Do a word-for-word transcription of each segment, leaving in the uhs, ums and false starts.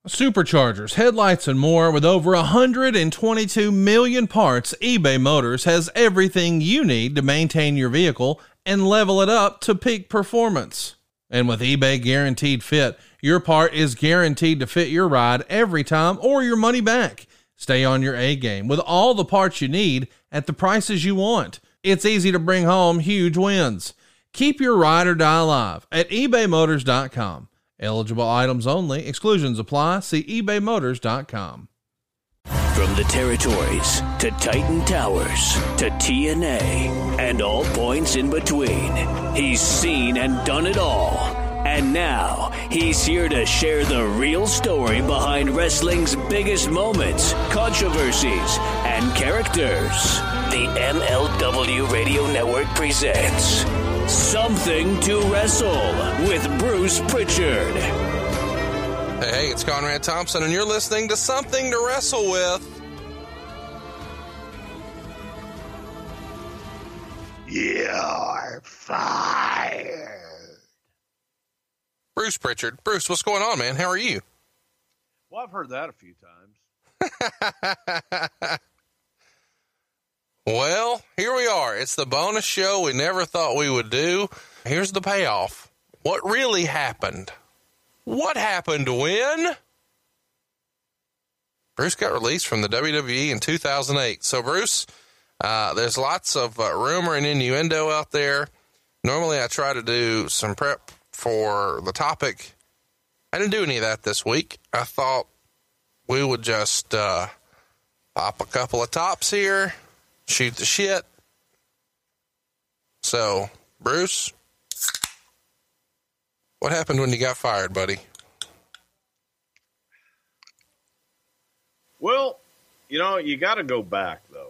Superchargers, headlights, and more. With over one hundred twenty-two million parts, eBay Motors has everything you need to maintain your vehicle and level it up to peak performance. And with eBay Guaranteed Fit, your part is guaranteed to fit your ride every time or your money back. Stay on your A game with all the parts you need at the prices you want. It's easy to bring home huge wins. Keep your ride or die alive at ebay motors dot com. Eligible items only. Exclusions apply. See ebay motors dot com. From the territories to Titan Towers to T N A and all points in between, he's seen and done it all. And now he's here to share the real story behind wrestling's biggest moments, controversies, and characters. The M L W Radio Network presents Something to Wrestle with Bruce Pritchard. Hey, hey, it's Conrad Thompson, and you're listening to Something to Wrestle with. You're fired. Bruce Pritchard. Bruce, what's going on, man? How are you? Well, I've heard that a few times. Well, here we are. It's the bonus show we never thought we would do. Here's the payoff. What really happened? What happened when? Bruce got released from the W W E in two thousand eight. So, Bruce, uh, there's lots of uh, rumor and innuendo out there. Normally, I try to do some prep for the topic. I didn't do any of that this week. I thought we would just uh, pop a couple of tops here, shoot the shit. So, Bruce, what happened when you got fired, buddy? Well, you know, you got to go back, though.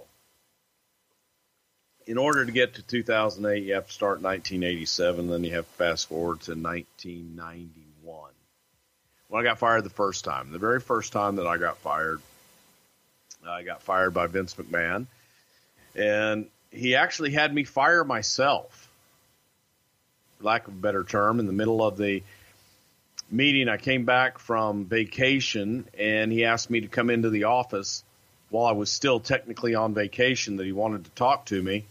In order to get to two thousand eight, you have to start in nineteen eighty-seven, then you have to fast forward to nineteen ninety-one. When I got fired the first time, the very first time that I got fired, I got fired by Vince McMahon, and he actually had me fire myself, for lack of a better term. In the middle of the meeting, I came back from vacation, and he asked me to come into the office while I was still technically on vacation, that he wanted to talk to me.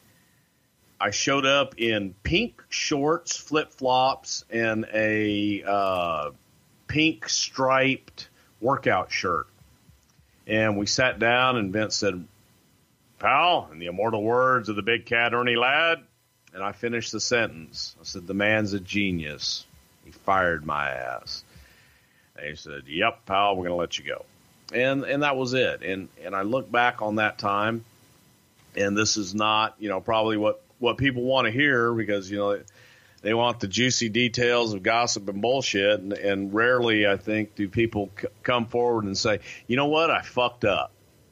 I showed up in pink shorts, flip-flops, and a uh, pink striped workout shirt. And we sat down, and Vince said, "Pal, in the immortal words of the big cat Ernie Ladd," and I finished the sentence. I said, "The man's a genius. He fired my ass." And he said, "Yep, pal, we're going to let you go." And and that was it. And and I look back on that time, and this is not, you know, probably what, what people want to hear, because, you know, they want the juicy details of gossip and bullshit. And, and rarely, I think, do people c- come forward and say, "You know what, I fucked up.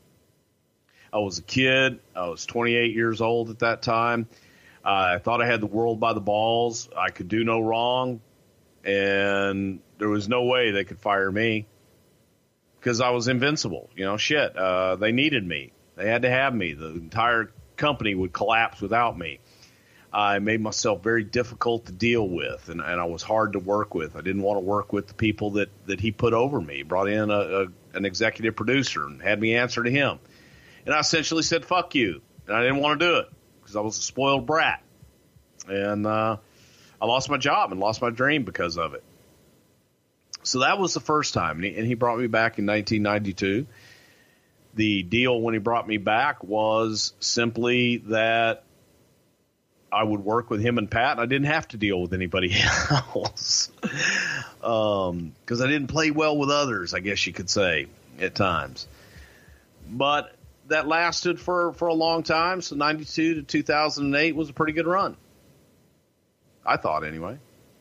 I was a kid. I was twenty-eight years old at that time. Uh, I thought I had the world by the balls. I could do no wrong. And there was no way they could fire me, because I was invincible. You know, shit, uh, they needed me. They had to have me. The entire company would collapse without me. I made myself very difficult to deal with, and, and I was hard to work with. I didn't want to work with the people that, that he put over me. He brought in a, a, an executive producer and had me answer to him. And I essentially said, "Fuck you." And I didn't want to do it, because I was a spoiled brat. And uh, I lost my job and lost my dream because of it. So that was the first time, and he, and he brought me back in nineteen ninety-two. The deal when he brought me back was simply that I would work with him and Pat, and I didn't have to deal with anybody else, um, because I didn't play well with others, I guess you could say, at times. But that lasted for, for a long time, so ninety-two to two thousand eight was a pretty good run. I thought, anyway.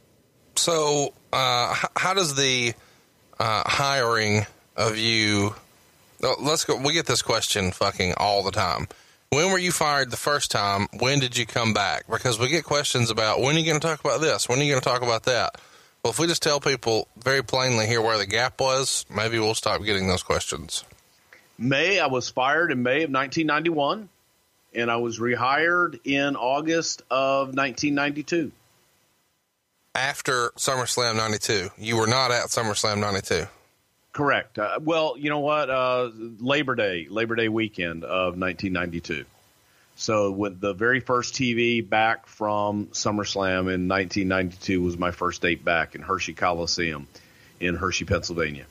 So, uh, how does the uh, hiring of you? Oh, let's go. We get this question fucking all the time. When were you fired the first time? When did you come back? Because we get questions about, when are you going to talk about this? When are you going to talk about that? Well, if we just tell people very plainly here where the gap was, maybe we'll stop getting those questions. May, I was fired in May of nineteen ninety-one, and I was rehired in August of nineteen ninety-two. After SummerSlam ninety-two. You were not at SummerSlam ninety-two. Correct. Uh, well, you know what? Uh, Labor Day, Labor Day weekend of nineteen ninety-two. So with the very first T V back from SummerSlam in nineteen ninety-two was my first date back in Hershey Coliseum in Hershey, Pennsylvania.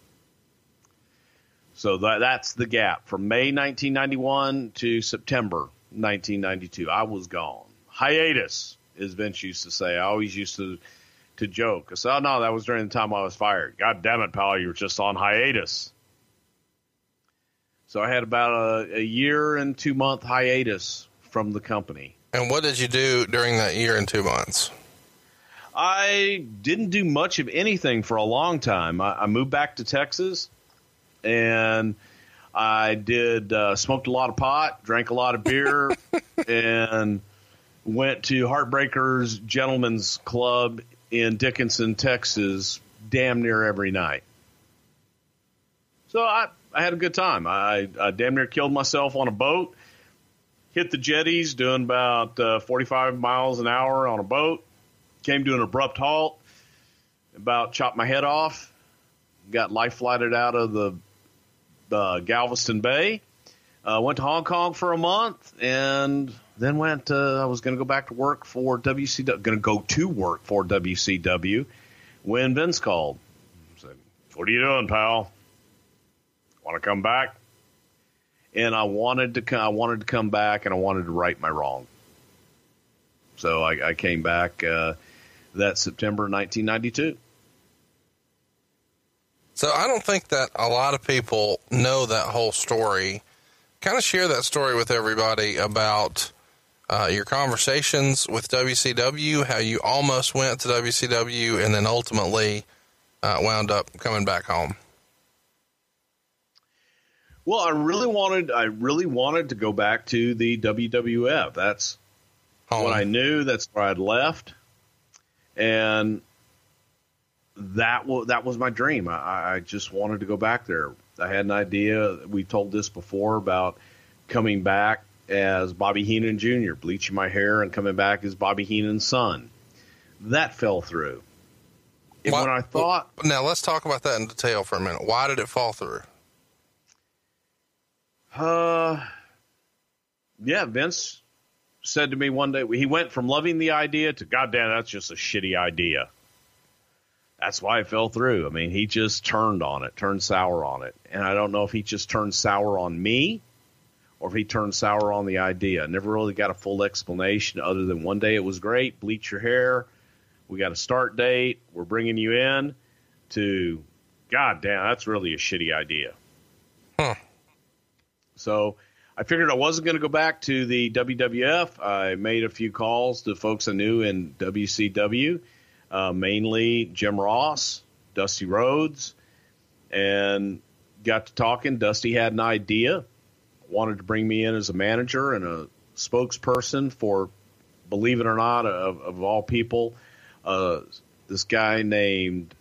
So that, that's the gap from May nineteen ninety-one to September nineteen ninety-two. I was gone. Hiatus, as Vince used to say. I always used to to joke. I said, oh, no, that was during the time I was fired. God damn it, pal, you were just on hiatus. So I had about a, a year and two month hiatus from the company. And what did you do during that year and two months? I didn't do much of anything for a long time. I, I moved back to Texas, and I did uh, smoked a lot of pot, drank a lot of beer, and went to Heartbreakers Gentlemen's Club in Dickinson, Texas, damn near every night. So I, I had a good time. I, I damn near killed myself on a boat, hit the jetties doing about uh, forty-five miles an hour on a boat, came to an abrupt halt, about chopped my head off, got life flighted out of the, the Galveston Bay, uh, went to Hong Kong for a month, and then went, uh, I was going to go back to work for W C W, going to go to work for W C W when Vince called. I said, what are you doing, pal? Want to come back? And I wanted to, I wanted to come back, and I wanted to right my wrong. So I, I came back uh, that September nineteen ninety-two. So I don't think that a lot of people know that whole story. Kind of share that story with everybody about Uh, your conversations with W C W, how you almost went to W C W and then ultimately uh, wound up coming back home. Well, I really wanted, I really wanted to go back to the W W F. That's home. What I knew. That's where I'd left, and that was that was my dream. I, I just wanted to go back there. I had an idea. We told this before about coming back as Bobby Heenan Junior, bleaching my hair and coming back as Bobby Heenan's son. That fell through. And Why, when I thought... Now, let's talk about that in detail for a minute. Why did it fall through? Uh, yeah, Vince said to me one day, he went from loving the idea to, God damn, that's just a shitty idea. That's why it fell through. I mean, he just turned on it, turned sour on it. And I don't know if he just turned sour on me, or if he turned sour on the idea. I never really got a full explanation other than one day it was great, bleach your hair, we got a start date, we're bringing you in, to, God damn, that's really a shitty idea. Huh. So I figured I wasn't going to go back to the W W F. I made a few calls to folks I knew in W C W, uh, mainly Jim Ross, Dusty Rhodes, and got to talking. Dusty had an idea. Wanted to bring me in as a manager and a spokesperson for, believe it or not, of, of all people, uh, this guy named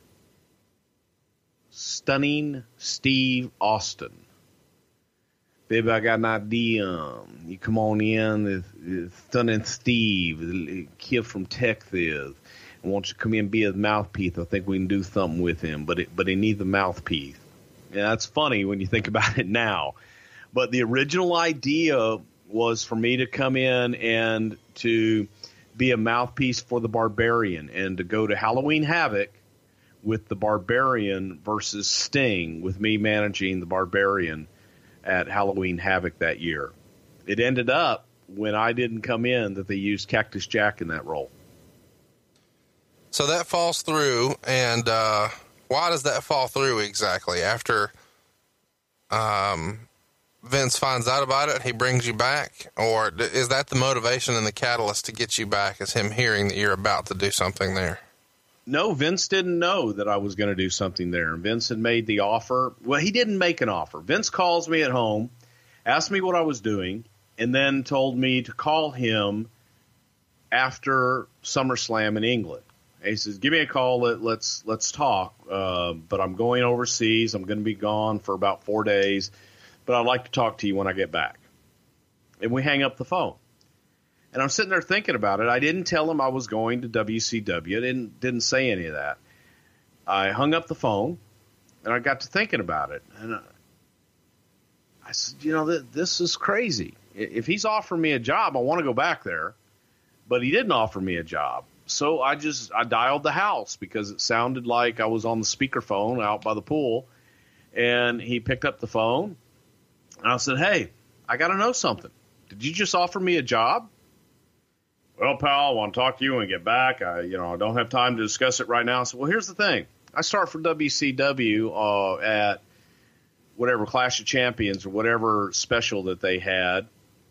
Stunning Steve Austin. Baby, I got an idea. You come on in, it's Stunning Steve, a kid from Texas. I want you to come in and be his mouthpiece. I think we can do something with him, but it, but he needs a mouthpiece. And that's funny when you think about it now. But the original idea was for me to come in and to be a mouthpiece for the Barbarian and to go to Halloween Havoc with the Barbarian versus Sting, with me managing the Barbarian at Halloween Havoc that year. It ended up, when I didn't come in, that they used Cactus Jack in that role. So that falls through, and uh, why does that fall through exactly? After um. Vince finds out about it, he brings you back, or is that the motivation and the catalyst to get you back, is him hearing that you're about to do something there? No, Vince didn't know that I was going to do something there. Vince had made the offer. Well, he didn't make an offer. Vince calls me at home, asked me what I was doing, and then told me to call him after SummerSlam in England. And he says, give me a call, let, let's let's talk, uh, but I'm going overseas. I'm going to be gone for about four days. But I'd like to talk to you when I get back. And we hang up the phone. And I'm sitting there thinking about it. I didn't tell him I was going to W C W. I didn't, didn't say any of that. I hung up the phone, And I got to thinking about it. And I, I said, you know, th- this is crazy. If he's offering me a job, I want to go back there. But he didn't offer me a job. So I just, I dialed the house because it sounded like I was on the speakerphone out by the pool. And he picked up the phone. And I said, hey, I got to know something. Did you just offer me a job? Well, pal, I want to talk to you when we get back. I, you know, I don't have time to discuss it right now. I said, well, here's the thing. I start for W C W uh, at whatever Clash of Champions or whatever special that they had.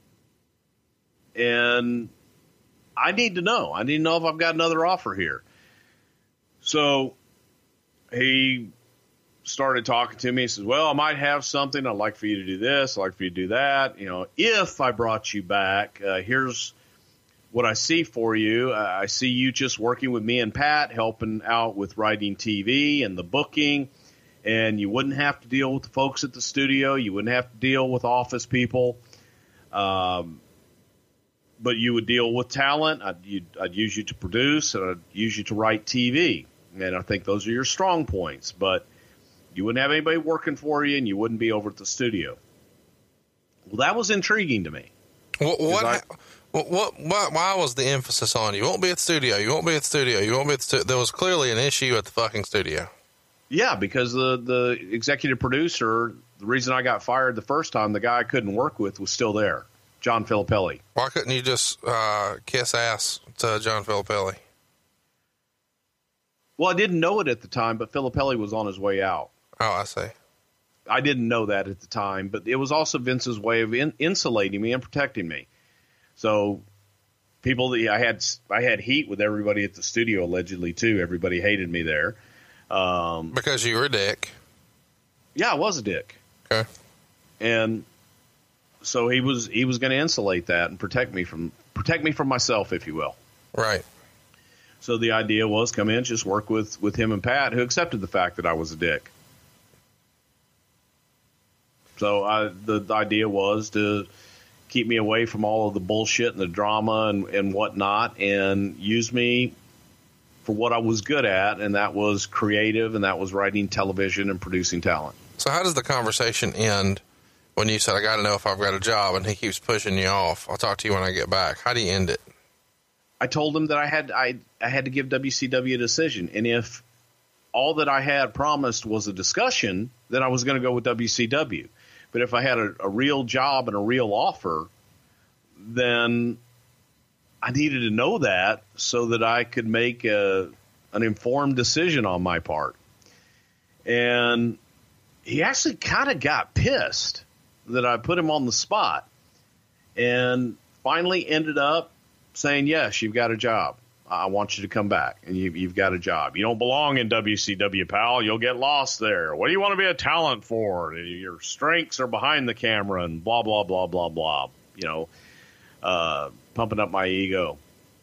And I need to know. I need to know if I've got another offer here. So he started talking to me. He says, well, I might have something. I'd like for you to do this. I'd like for you to do that. You know, if I brought you back, uh, here's what I see for you. Uh, I see you just working with me and Pat, helping out with writing T V and the booking. And you wouldn't have to deal with the folks at the studio. You wouldn't have to deal with office people. Um, but you would deal with talent. I'd, you'd, I'd use you to produce, and I'd use you to write T V. And I think those are your strong points. But you wouldn't have anybody working for you, and you wouldn't be over at the studio. Well, that was intriguing to me. What? What? I, what, what, what? Why was the emphasis on you won't be at the studio? You won't be at the studio. You won't be at the studio. There was clearly an issue at the fucking studio. Yeah, because the the executive producer, the reason I got fired the first time, the guy I couldn't work with was still there. John Filippelli. Why couldn't you just uh, kiss ass to John Filippelli? Well, I didn't know it at the time, but Filippelli was on his way out. Oh, I see. I didn't know that at the time, but it was also Vince's way of in, insulating me and protecting me. So people that I had, I had heat with everybody at the studio allegedly too. Everybody hated me there. Um, because you were a dick. Yeah, I was a dick. Okay. And so he was he was going to insulate that and protect me from protect me from myself, if you will. Right. So the idea was come in, just work with, with him and Pat, who accepted the fact that I was a dick. So I, the, the idea was to keep me away from all of the bullshit and the drama and, and whatnot, and use me for what I was good at, and that was creative, and that was writing television and producing talent. So how does the conversation end when you said, I got to know if I've got a job, and he keeps pushing you off? I'll talk to you when I get back. How do you end it? I told him that I had I, I had to give W C W a decision, and if all that I had promised was a discussion, then I was going to go with W C W. But if I had a, a real job and a real offer, then I needed to know that so that I could make a, an informed decision on my part. And he actually kind of got pissed that I put him on the spot, and finally ended up saying, yes, you've got a job. I want you to come back, and you, you've got a job. You don't belong in W C W, pal. You'll get lost there. What do you want to be a talent for? Your strengths are behind the camera, and blah, blah, blah, blah, blah. You know, uh, pumping up my ego.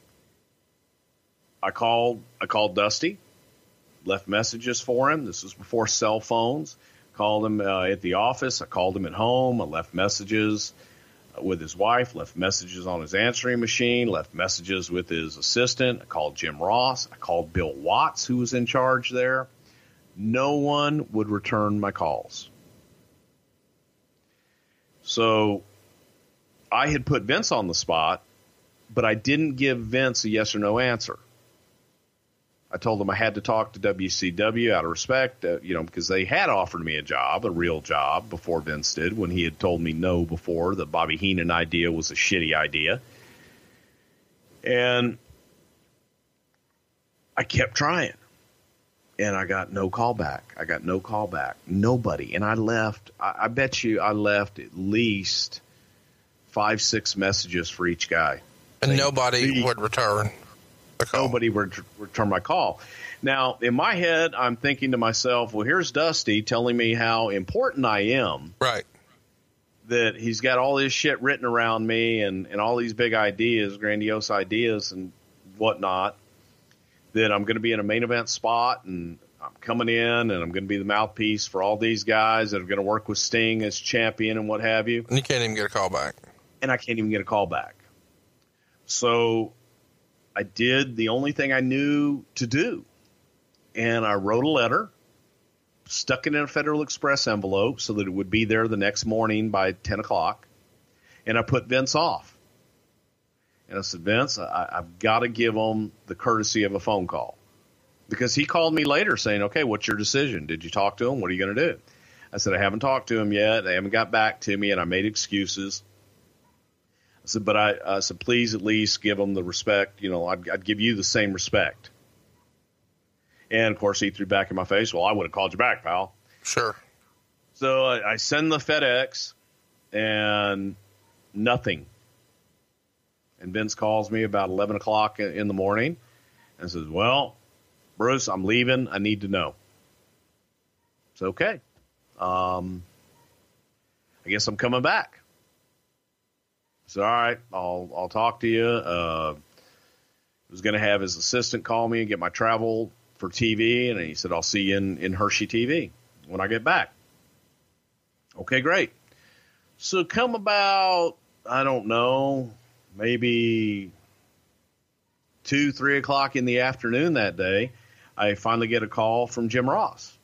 I called, I called Dusty, left messages for him. This was before cell phones. Called him uh, at the office. I called him at home. I left messages with his wife, left messages on his answering machine, left messages with his assistant. I called Jim Ross. I called Bill Watts, who was in charge there. No one would return my calls. So I had put Vince on the spot, but I didn't give Vince a yes or no answer. I told him I had to talk to W C W out of respect, uh, you know, because they had offered me a job, a real job, before Vince did, when he had told me no before. The Bobby Heenan idea was a shitty idea. And I kept trying. And I got no call back. I got no call back. Nobody. And I left, I, I bet you I left at least five, six messages for each guy. And they, nobody they, would return. Nobody would return my call. Now, in my head, I'm thinking to myself, well, here's Dusty telling me how important I am. Right. That he's got all this shit written around me and, and all these big ideas, grandiose ideas and whatnot, that I'm going to be in a main event spot and I'm coming in and I'm going to be the mouthpiece for all these guys that are going to work with Sting as champion and what have you. And you can't even get a call back. And I can't even get a call back. So I did the only thing I knew to do. And I wrote a letter stuck it in a Federal Express envelope so that it would be there the next morning by ten o'clock. And I put Vince off. And I said, Vince, I, I've got to give him the courtesy of a phone call. Because he called me later saying, okay, what's your decision? Did you talk to him? What are you going to do? I said, I haven't talked to him yet. They haven't got back to me, and I made excuses. I said, but I, I said, please at least give him the respect. You know, I'd, I'd give you the same respect. And, of course, he threw back in my face, well, I would have called you back, pal. Sure. So I, I send the FedEx, and nothing. And Vince calls me about eleven o'clock in the morning and says, well, Bruce, I'm leaving. I need to know. It's okay. Um, I guess I'm coming back. So, all right, I'll I'll talk to you. Uh, I was going to have his assistant call me and get my travel for T V, and he said, I'll see you in, in Hershey T V when I get back. Okay, great. So come about, I don't know, maybe two, three o'clock in the afternoon that day, I finally get a call from Jim Ross.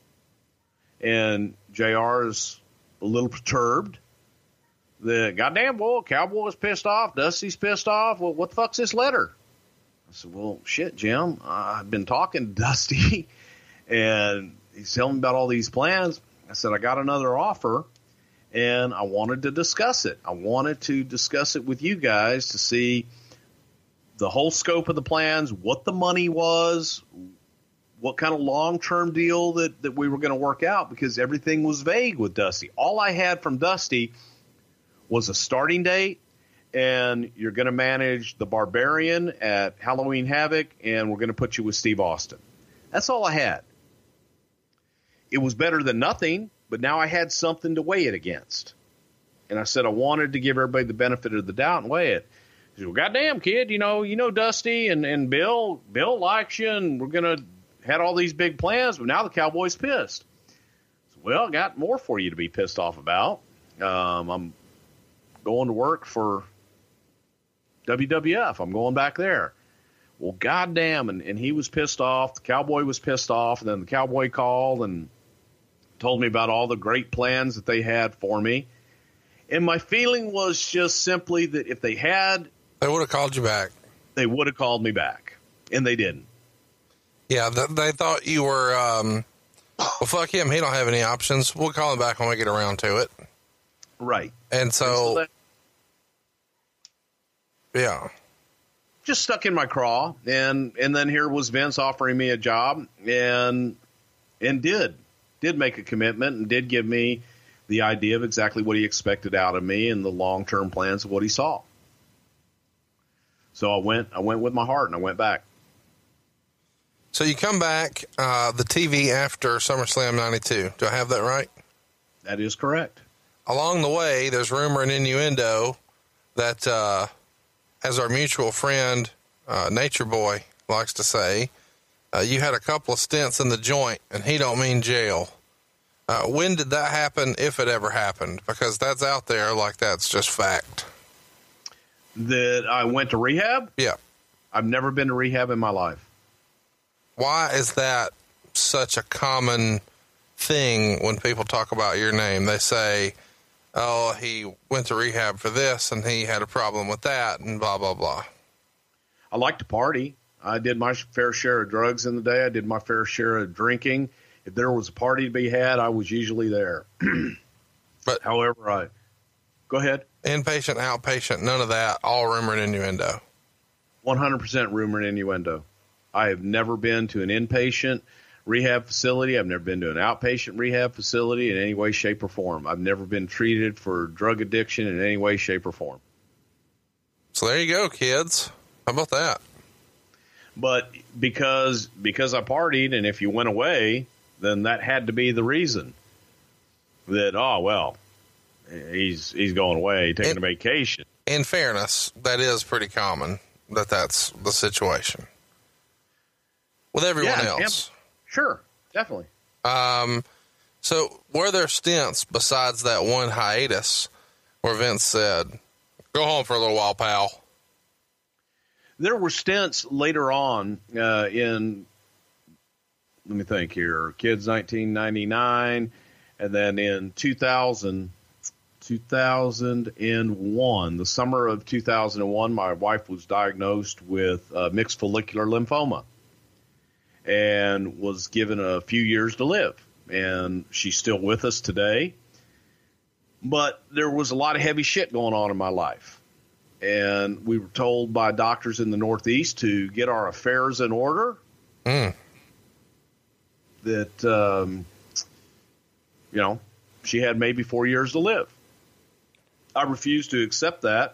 And J R is a little perturbed. The goddamn boy, Cowboy's pissed off. Dusty's pissed off. Well, what the fuck's this letter? I said, well, shit, Jim. I've been talking to Dusty, and he's telling me about all these plans. I said, I got another offer, and I wanted to discuss it. I wanted to discuss it with you guys to see the whole scope of the plans, what the money was, what kind of long-term deal that, that we were going to work out, because everything was vague with Dusty. All I had from Dusty was a starting date, and you're going to manage the Barbarian at Halloween Havoc, and we're going to put you with Steve Austin. That's all I had. It was better than nothing, but now I had something to weigh it against. And I said I wanted to give everybody the benefit of the doubt and weigh it. He said, well, goddamn, kid, you know, you know Dusty and, and Bill. Bill likes you, and we're going to had all these big plans, but now the Cowboys pissed. So, well, I got more for you to be pissed off about. Um, I'm going to work for W W F. I'm going back there. Well, goddamn, and, and he was pissed off. The Cowboy was pissed off, and then the Cowboy called and told me about all the great plans that they had for me. And my feeling was just simply that if they had, they would have called you back. They would have called me back, and they didn't. Yeah, th- they thought you were, um, well, fuck him. He don't have any options. We'll call him back when we get around to it. Right. And so, and so that, yeah. Just stuck in my craw, and and then here was Vince offering me a job, and and did did make a commitment and did give me the idea of exactly what he expected out of me and the long term plans of what he saw. So I went I went with my heart, and I went back. So you come back uh, the T V after SummerSlam ninety-two. Do I have that right? That is correct. Along the way, there's rumor and innuendo that. Uh, As our mutual friend, uh, Nature Boy likes to say, uh, you had a couple of stints in the joint, and he don't mean jail. Uh, when did that happen, if it ever happened? Because that's out there like that's just fact. That I went to rehab? Yeah. I've never been to rehab in my life. Why is that such a common thing when people talk about your name? They say, oh, he went to rehab for this, and he had a problem with that, and blah, blah, blah. I like to party. I did my fair share of drugs in the day. I did my fair share of drinking. If there was a party to be had, I was usually there. But however, I go ahead. Inpatient, outpatient, none of that, all rumor and innuendo. one hundred percent rumor and innuendo. I have never been to an inpatient rehab facility. I've never been to an outpatient rehab facility in any way, shape, or form. I've never been treated for drug addiction in any way, shape, or form. So there you go, kids. How about that? But because because I partied, and if you went away, then that had to be the reason. That, oh, well, he's he's going away, taking in, a vacation. In fairness, that is pretty common, that that's the situation. With everyone yeah, else. Yeah. Sure, definitely. Um, so were there stints besides that one hiatus where Vince said, go home for a little while, pal? There were stints later on uh, in let me think here. Kids, nineteen ninety-nine. And then in two thousand, two thousand one, the summer of two thousand one, my wife was diagnosed with uh, mixed follicular lymphoma and was given a few years to live. And she's still with us today. But there was a lot of heavy shit going on in my life. And we were told by doctors in the Northeast to get our affairs in order. Mm. That, um, you know, she had maybe four years to live. I refused to accept that.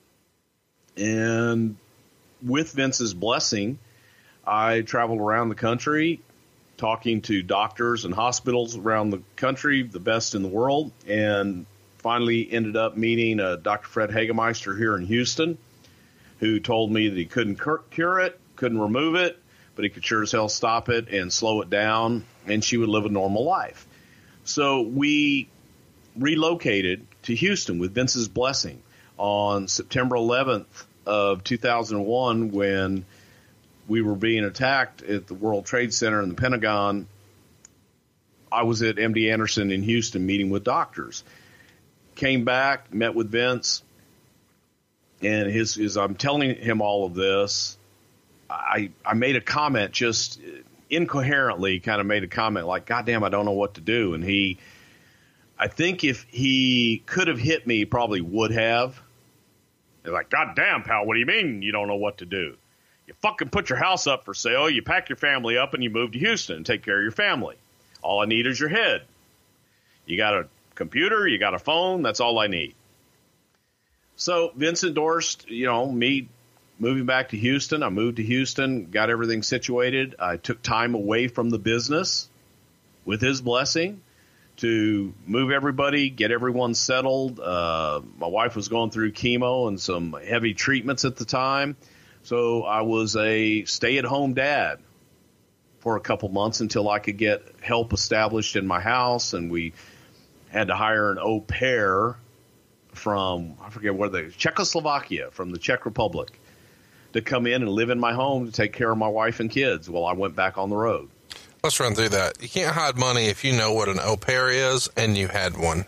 And with Vince's blessing, I traveled around the country talking to doctors and hospitals around the country, the best in the world, and finally ended up meeting uh, Doctor Fred Hagemeister here in Houston, who told me that he couldn't cur- cure it, couldn't remove it, but he could sure as hell stop it and slow it down, and she would live a normal life. So we relocated to Houston with Vince's blessing on September eleventh of two thousand one when we were being attacked at the World Trade Center in the Pentagon. I was at M D Anderson in Houston meeting with doctors. Came back, met with Vince, and his, his I'm telling him all of this, I I made a comment just incoherently, kind of made a comment like, God damn, I don't know what to do. And he, I think if he could have hit me, he probably would have. They're like, God damn, pal, what do you mean you don't know what to do? You fucking put your house up for sale, you pack your family up, and you move to Houston and take care of your family. All I need is your head. You got a computer, you got a phone, that's all I need. So Vince endorsed, you know, me moving back to Houston. I moved to Houston, got everything situated. I took time away from the business with his blessing to move everybody, get everyone settled. Uh, my wife was going through chemo and some heavy treatments at the time. So I was a stay-at-home dad for a couple months until I could get help established in my house. And we had to hire an au pair from, I forget where they, Czechoslovakia, from the Czech Republic, to come in and live in my home to take care of my wife and kids while I went back on the road. Let's run through that. You can't hide money if you know what an au pair is and you had one.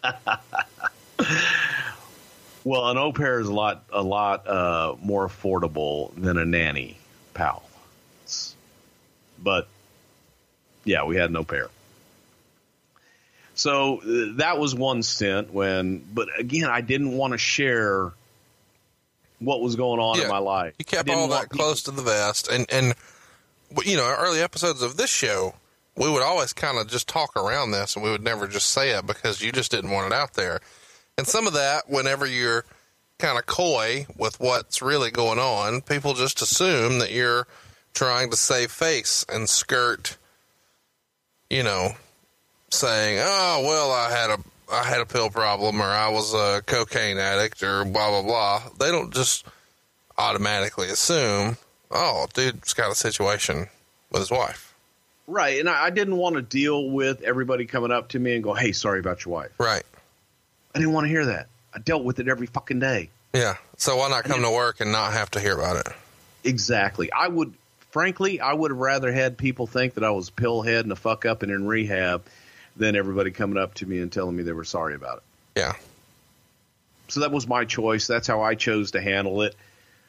Well, an au pair is a lot, a lot uh, more affordable than a nanny, pal. It's, but yeah, we had an au pair. So uh, that was one stint when, but again, I didn't want to share what was going on yeah, in my life. You kept all that close people- to the vest. And, and, you know, early episodes of this show, we would always kind of just talk around this and we would never just say it because you just didn't want it out there. And some of that, whenever you're kind of coy with what's really going on, people just assume that you're trying to save face and skirt, you know, saying, oh, well, I had a, I had a pill problem or I was a cocaine addict or blah, blah, blah. They don't just automatically assume, oh, dude's got a situation with his wife. Right. And I, I didn't want to deal with everybody coming up to me and go, hey, sorry about your wife. Right. I didn't want to hear that. I dealt with it every fucking day. Yeah. So why not come to work and not have to hear about it? Exactly. I would, frankly, I would have rather had people think that I was a pillhead and a fuck up and in rehab than everybody coming up to me and telling me they were sorry about it. Yeah. So that was my choice. That's how I chose to handle it.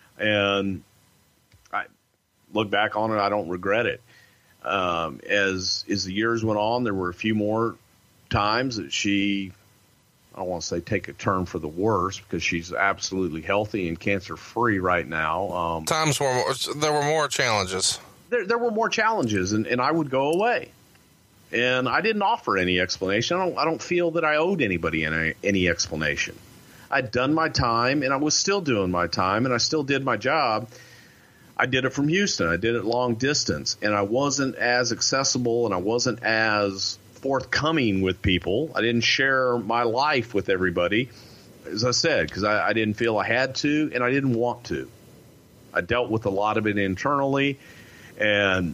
And I look back on it, I don't regret it. Um, as, as the years went on, there were a few more times that she, I don't want to say take a turn for the worse because she's absolutely healthy and cancer free right now. Um, Times were more, there were more challenges. There, there were more challenges, and, and I would go away. And I didn't offer any explanation. I don't, I don't feel that I owed anybody any, any explanation. I'd done my time, and I was still doing my time, and I still did my job. I did it from Houston. I did it long distance, and I wasn't as accessible, and I wasn't as forthcoming with people. I didn't share my life with everybody, as I said, because I, I didn't feel I had to, and I didn't want to. I dealt with a lot of it internally, and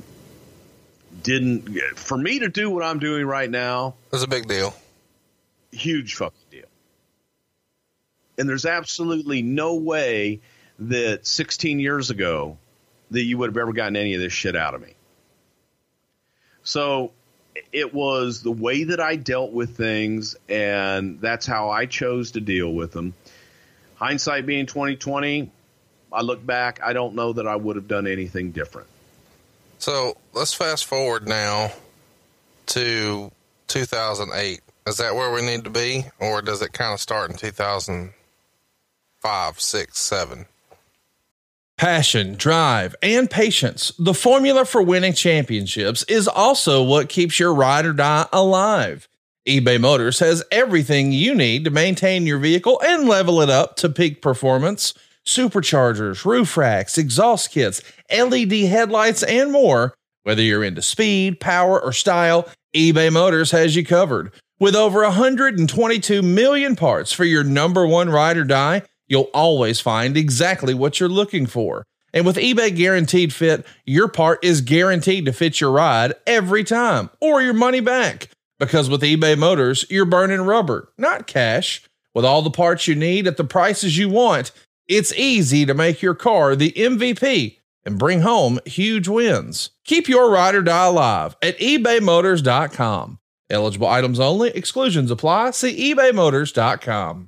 didn't, for me to do what I'm doing right now, it was a big deal. Huge fucking deal. And there's absolutely no way that sixteen years ago that you would have ever gotten any of this shit out of me. So it was the way that I dealt with things, and that's how I chose to deal with them. Hindsight being twenty twenty, I look back, I don't know that I would have done anything different. So let's fast forward now to two thousand eight. Is that where we need to be, or does it kind of start in two thousand five, six, seven? Passion, drive, and patience, the formula for winning championships, is also what keeps your ride or die alive. eBay Motors has everything you need to maintain your vehicle and level it up to peak performance. Superchargers, roof racks, exhaust kits, L E D headlights, and more. Whether you're into speed, power, or style, eBay Motors has you covered. With over one hundred twenty-two million parts for your number one ride or die, you'll always find exactly what you're looking for. And with eBay Guaranteed Fit, your part is guaranteed to fit your ride every time, or your money back. Because with eBay Motors, you're burning rubber, not cash. With all the parts you need at the prices you want, it's easy to make your car the M V P and bring home huge wins. Keep your ride or die alive at ebay motors dot com. Eligible items only. Exclusions apply. See ebay motors dot com.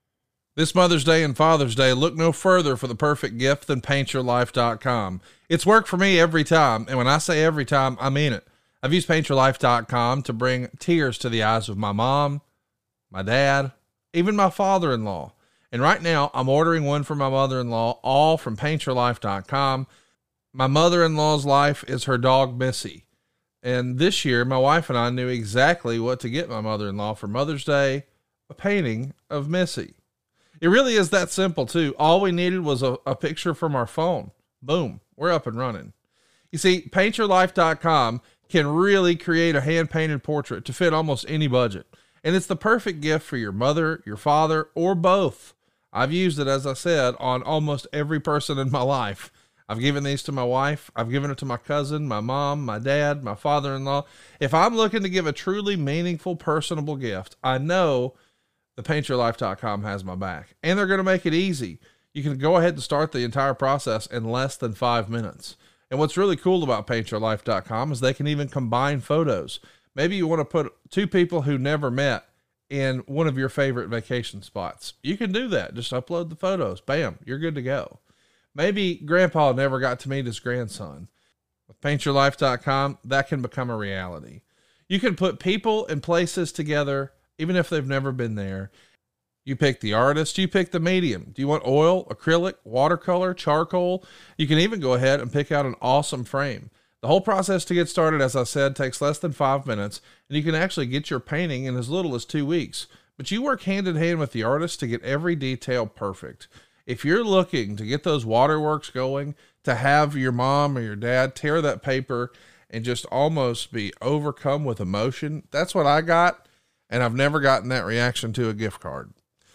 This Mother's Day and Father's Day, look no further for the perfect gift than paint your life dot com. It's worked for me every time, and when I say every time, I mean it. I've used paint your life dot com to bring tears to the eyes of my mom, my dad, even my father-in-law. And right now, I'm ordering one for my mother-in-law, all from paint your life dot com. My mother-in-law's life is her dog, Missy. And this year, my wife and I knew exactly what to get my mother-in-law for Mother's Day, a painting of Missy. It really is that simple, too. All we needed was a, a picture from our phone. Boom, we're up and running. You see, paint your life dot com can really create a hand-painted portrait to fit almost any budget. And it's the perfect gift for your mother, your father, or both. I've used it, as I said, on almost every person in my life. I've given these to my wife. I've given it to my cousin, my mom, my dad, my father-in-law. If I'm looking to give a truly meaningful, personable gift, I know the paint your life dot com has my back. And they're going to make it easy. You can go ahead and start the entire process in less than five minutes. And what's really cool about paint your life dot com is they can even combine photos. Maybe you want to put two people who never met in one of your favorite vacation spots. You can do that. Just upload the photos. Bam, you're good to go. Maybe grandpa never got to meet his grandson. With paint your life dot com, that can become a reality. You can put people and places together, even if they've never been there. You pick the artist, you pick the medium. Do you want oil, acrylic, watercolor, charcoal? You can even go ahead and pick out an awesome frame. The whole process to get started, as I said, takes less than five minutes, and you can actually get your painting in as little as two weeks. But you work hand in hand with the artist to get every detail perfect. If you're looking to get those waterworks going, to have your mom or your dad tear that paper and just almost be overcome with emotion, that's what I got, and I've never gotten that reaction to a gift card.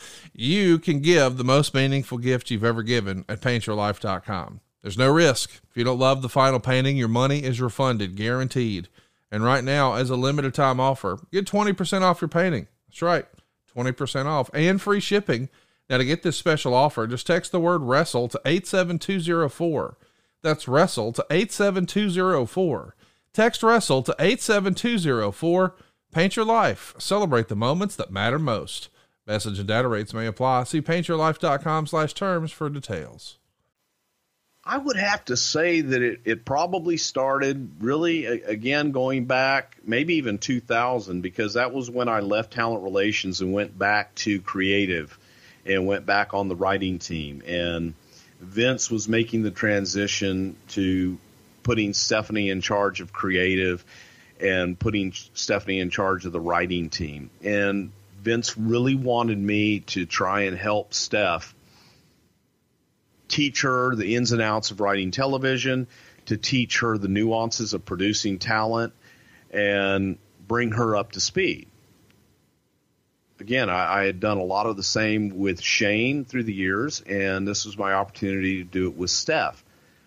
You can give the most meaningful gift you've ever given at paint your life dot com. There's no risk. If you don't love the final painting, your money is refunded, guaranteed. And right now, as a limited time offer, get twenty percent off your painting. That's right, twenty percent off and free shipping. Now, to get this special offer, just text the word WRESTLE to eight seven two zero four. That's WRESTLE to eight seven two zero four. Text WRESTLE to eight seven two zero four. Paint your life. Celebrate the moments that matter most. Message and data rates may apply. See paint your life dot com slash terms for details. I would have to say that it, it probably started really, again, going back maybe even two thousand, because that was when I left talent relations and went back to creative and went back on the writing team. And Vince was making the transition to putting Stephanie in charge of creative and putting Stephanie in charge of the writing team. And Vince really wanted me to try and help Steph teach her the ins and outs of writing television, to teach her the nuances of producing talent, and bring her up to speed. Again, I, I had done a lot of the same with Shane through the years, and this was my opportunity to do it with Steph.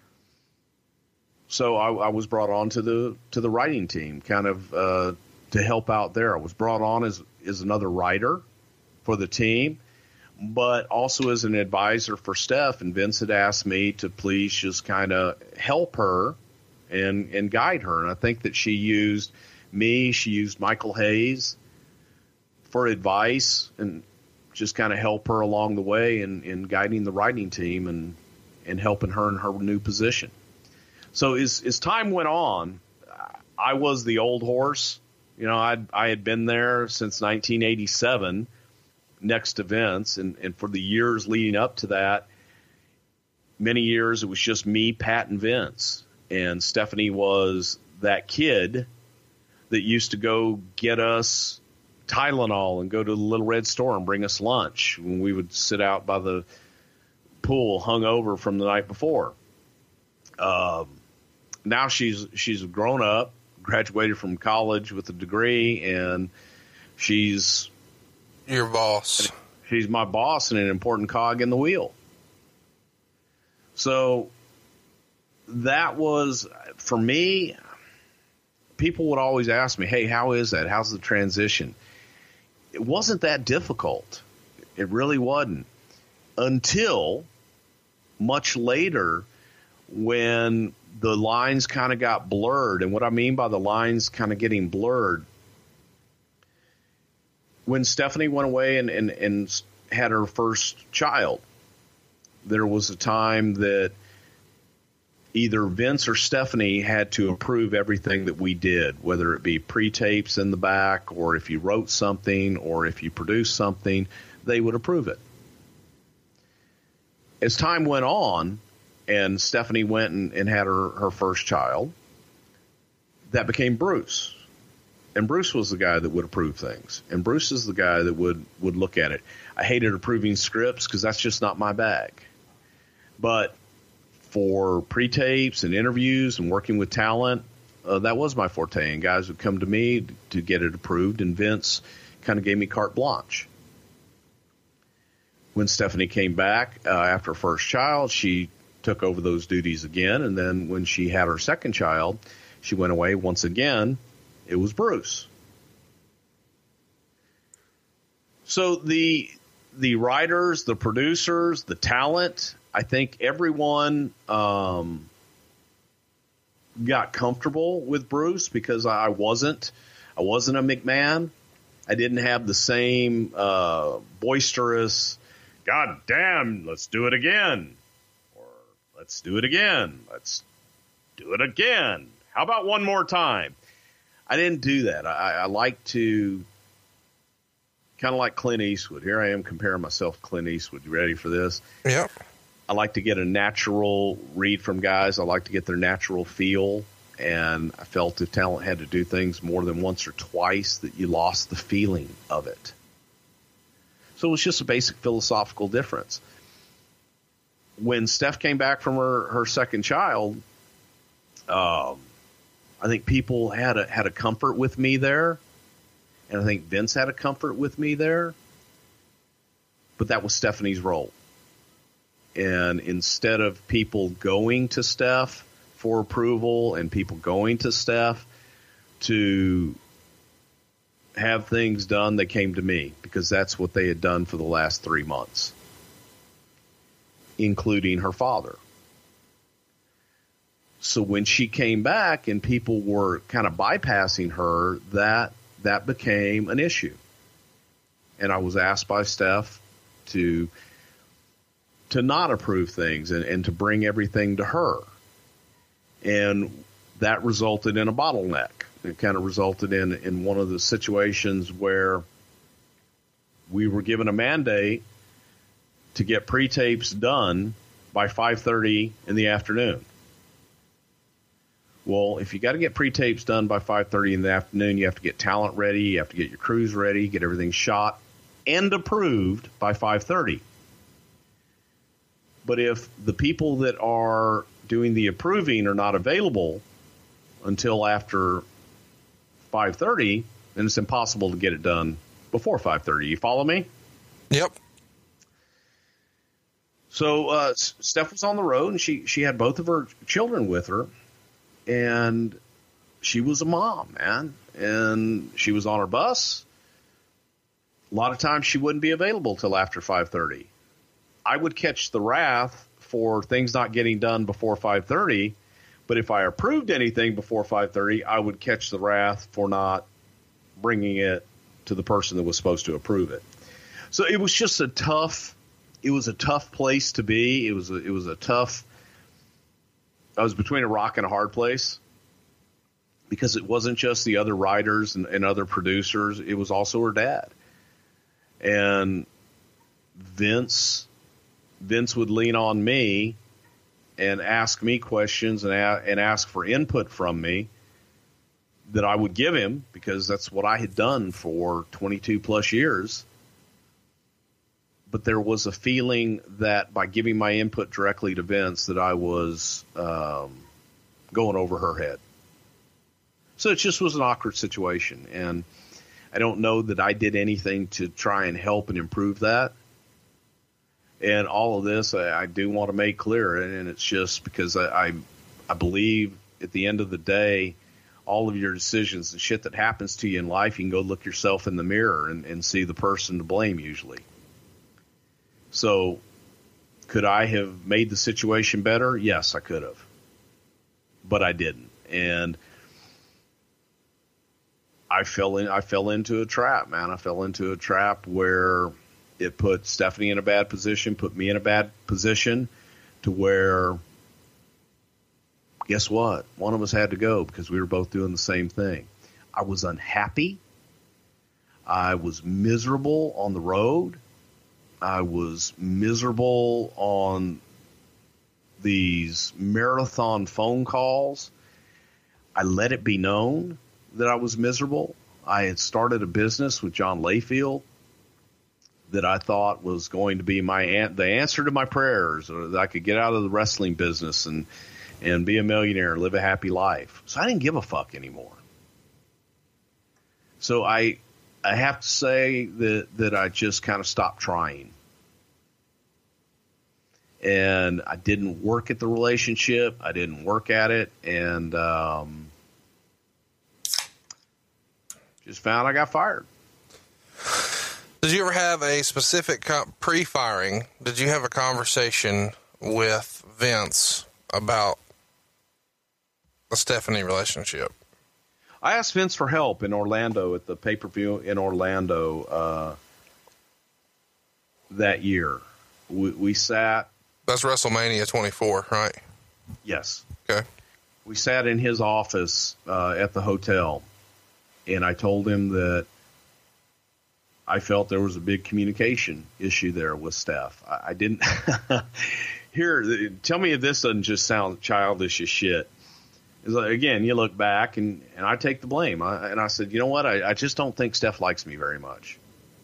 So I, I was brought on to the to the writing team, kind of uh, to help out there. I was brought on as, as another writer for the team, but also as an advisor for Steph. And Vince had asked me to please just kind of help her and, and guide her. And I think that she used me, she used Michael Hayes for advice and just kind of help her along the way in, in guiding the writing team and, and helping her in her new position. So as, as time went on, I was the old horse. You know, I I had been there since nineteen eighty-seven next to Vince. And, and for the years leading up to that, many years it was just me, Pat, and Vince. And Stephanie was that kid that used to go get us Tylenol and go to the Little Red Store and bring us lunch when we would sit out by the pool hungover from the night before. Um, now she's she's grown up, graduated from college with a degree, and she's your boss. She's my boss and an important cog in the wheel. So that was, for me, people would always ask me, hey, how is that? How's the transition? It wasn't that difficult. It really wasn't. Until much later, when the lines kind of got blurred. And what I mean by the lines kind of getting blurred, when Stephanie went away and, and, and had her first child, there was a time that either Vince or Stephanie had to approve everything that we did, whether it be pre-tapes in the back, or if you wrote something, or if you produced something, they would approve it. As time went on and Stephanie went and, and had her, her first child, that became Bruce. And Bruce was the guy that would approve things. And Bruce is the guy that would, would look at it. I hated approving scripts because that's just not my bag. But for pre-tapes and interviews and working with talent, uh, that was my forte. And guys would come to me to, to get it approved, and Vince kind of gave me carte blanche. When Stephanie came back uh, after her first child, she took over those duties again. And then when she had her second child, she went away once again. It was Bruce. So the the writers, the producers, the talent, I think everyone um, got comfortable with Bruce because I wasn't. I wasn't a McMahon. I didn't have the same uh, boisterous, God damn, let's do it again. Or let's do it again. Let's do it again. How about one more time? I didn't do that. I, I like to, kind of like Clint Eastwood. Here I am comparing myself to Clint Eastwood. You ready for this? Yep. I like to get a natural read from guys. I like to get their natural feel. And I felt if talent had to do things more than once or twice, that you lost the feeling of it. So it was just a basic philosophical difference. When Steph came back from her, her second child, um, I think people had a, had a comfort with me there. And I think Vince had a comfort with me there. But that was Stephanie's role. And instead of people going to Steph for approval and people going to Steph to have things done, they came to me because that's what they had done for the last three months, including her father. So when she came back and people were kind of bypassing her, that that became an issue. And I was asked by Steph to to not approve things and, and to bring everything to her. And that resulted in a bottleneck. It kind of resulted in, in one of the situations where we were given a mandate to get pre-tapes done by five thirty in the afternoon. Well, if you got to get pre-tapes done by five thirty in the afternoon, you have to get talent ready, you have to get your crews ready, get everything shot and approved by five thirty. But if the people that are doing the approving are not available until after five thirty, then it's impossible to get it done before five thirty. You follow me? Yep. So uh, Steph was on the road, and she, she had both of her children with her, and she was a mom, man. And she was on her bus. A lot of times she wouldn't be available till after five thirty. I would catch the wrath for things not getting done before five thirty But if I approved anything before five thirty, I would catch the wrath for not bringing it to the person that was supposed to approve it. So it was just a tough, it was a tough place to be. It was a, it was a tough, I was between a rock and a hard place because it wasn't just the other writers and, and other producers. It was also her dad. And Vince, Vince would lean on me and ask me questions and, a, and ask for input from me that I would give him because that's what I had done for twenty-two plus years. But there was a feeling that by giving my input directly to Vince that I was um, going over her head. So it just was an awkward situation. And I don't know that I did anything to try and help and improve that. And all of this, I, I do want to make clear, and it's just because I, I, I believe at the end of the day, all of your decisions and shit that happens to you in life, you can go look yourself in the mirror and, and see the person to blame usually. So could I have made the situation better? Yes, I could have. But I didn't. And I fell in, I fell into a trap, man. I fell into a trap where it put Stephanie in a bad position, put me in a bad position to where, guess what? One of us had to go because we were both doing the same thing. I was unhappy. I was miserable on the road. I was miserable on these marathon phone calls. I let it be known that I was miserable. I had started a business with John Layfield that I thought was going to be my an- the answer to my prayers, or that I could get out of the wrestling business and and be a millionaire and live a happy life. So I didn't give a fuck anymore. So I I have to say that that I just kind of stopped trying. And I didn't work at the relationship. I didn't work at it. And um, just found I got fired. Did you ever have a specific com- pre-firing? Did you have a conversation with Vince about the Stephanie relationship? I asked Vince for help in Orlando at the pay-per-view in Orlando uh, that year. We, we sat. That's WrestleMania twenty-four, right? Yes. Okay. We sat in his office uh, at the hotel, and I told him that I felt there was a big communication issue there with Steph. I, I didn't here. Tell me if this doesn't just sound childish as shit. It's like, again, you look back and, and I take the blame. I, and I said, you know what? I, I just don't think Steph likes me very much.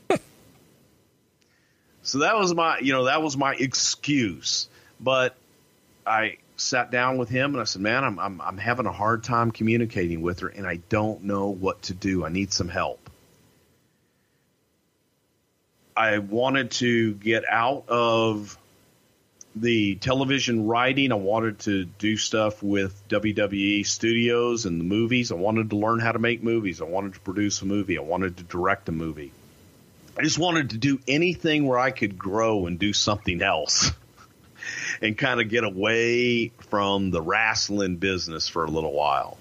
So that was my, you know, that was my excuse. But I sat down with him and I said, man, I'm, I'm, I'm having a hard time communicating with her and I don't know what to do. I need some help. I wanted to get out of the television writing. I wanted to do stuff with W W E Studios and the movies. I wanted to learn how to make movies. I wanted to produce a movie. I wanted to direct a movie. I just wanted to do anything where I could grow and do something else and kind of get away from the wrestling business for a little while.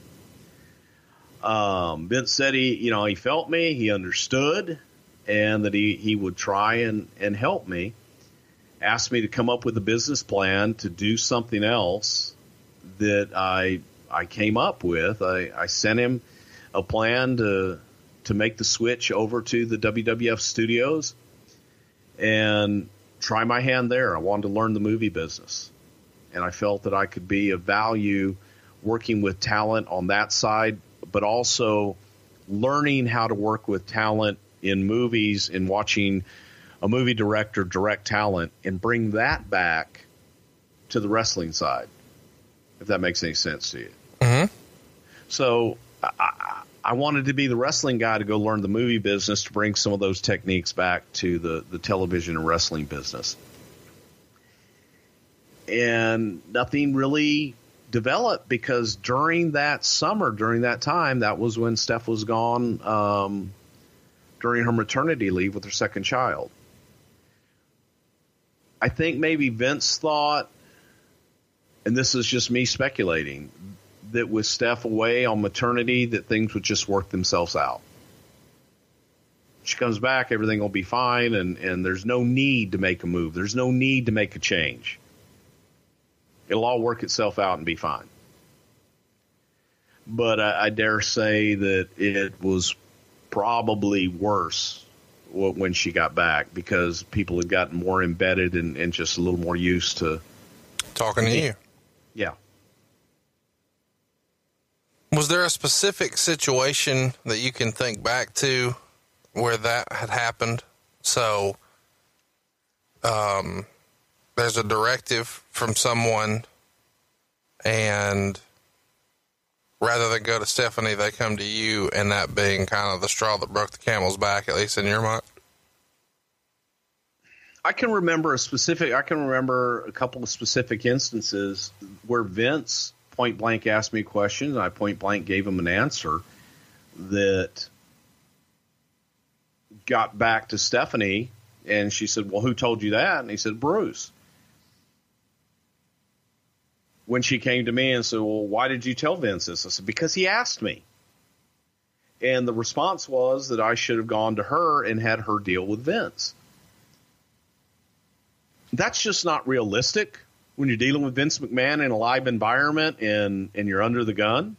Um, Vince said he, you know, he felt me, he understood, and that he, he would try and, and help me. Asked me to come up with a business plan to do something else that I I came up with. I, I sent him a plan to to make the switch over to the W W F studios and try my hand there. I wanted to learn the movie business, and I felt that I could be of value working with talent on that side, but also learning how to work with talent in movies and watching a movie director direct talent and bring that back to the wrestling side, if that makes any sense to you. Mm-hmm. So I, I wanted to be the wrestling guy to go learn the movie business to bring some of those techniques back to the, the television and wrestling business. And nothing really developed because during that summer, during that time, that was when Steph was gone um, during her maternity leave with her second child. I think maybe Vince thought and this is just me speculating, that with Steph away on maternity, that things would just work themselves out. She comes back, everything will be fine, and, and there's no need to make a move. There's no need to make a change. It'll all work itself out and be fine. But I, I dare say that it was probably worse when she got back because people had gotten more embedded and, and just a little more used to talking to you. Yeah. Was there a specific situation that you can think back to where that had happened? So, um, there's a directive from someone, and rather than go to Stephanie, they come to you, and that being kind of the straw that broke the camel's back, at least in your mind? I can remember a specific, I can remember a couple of specific instances where Vince point blank asked me a question, and I point blank gave him an answer that got back to Stephanie, and she said, well, who told you that? And he said, Bruce. When she came to me and said, well, why did you tell Vince this? I said, because he asked me. And the response was that I should have gone to her and had her deal with Vince. That's just not realistic when you're dealing with Vince McMahon in a live environment and, and you're under the gun.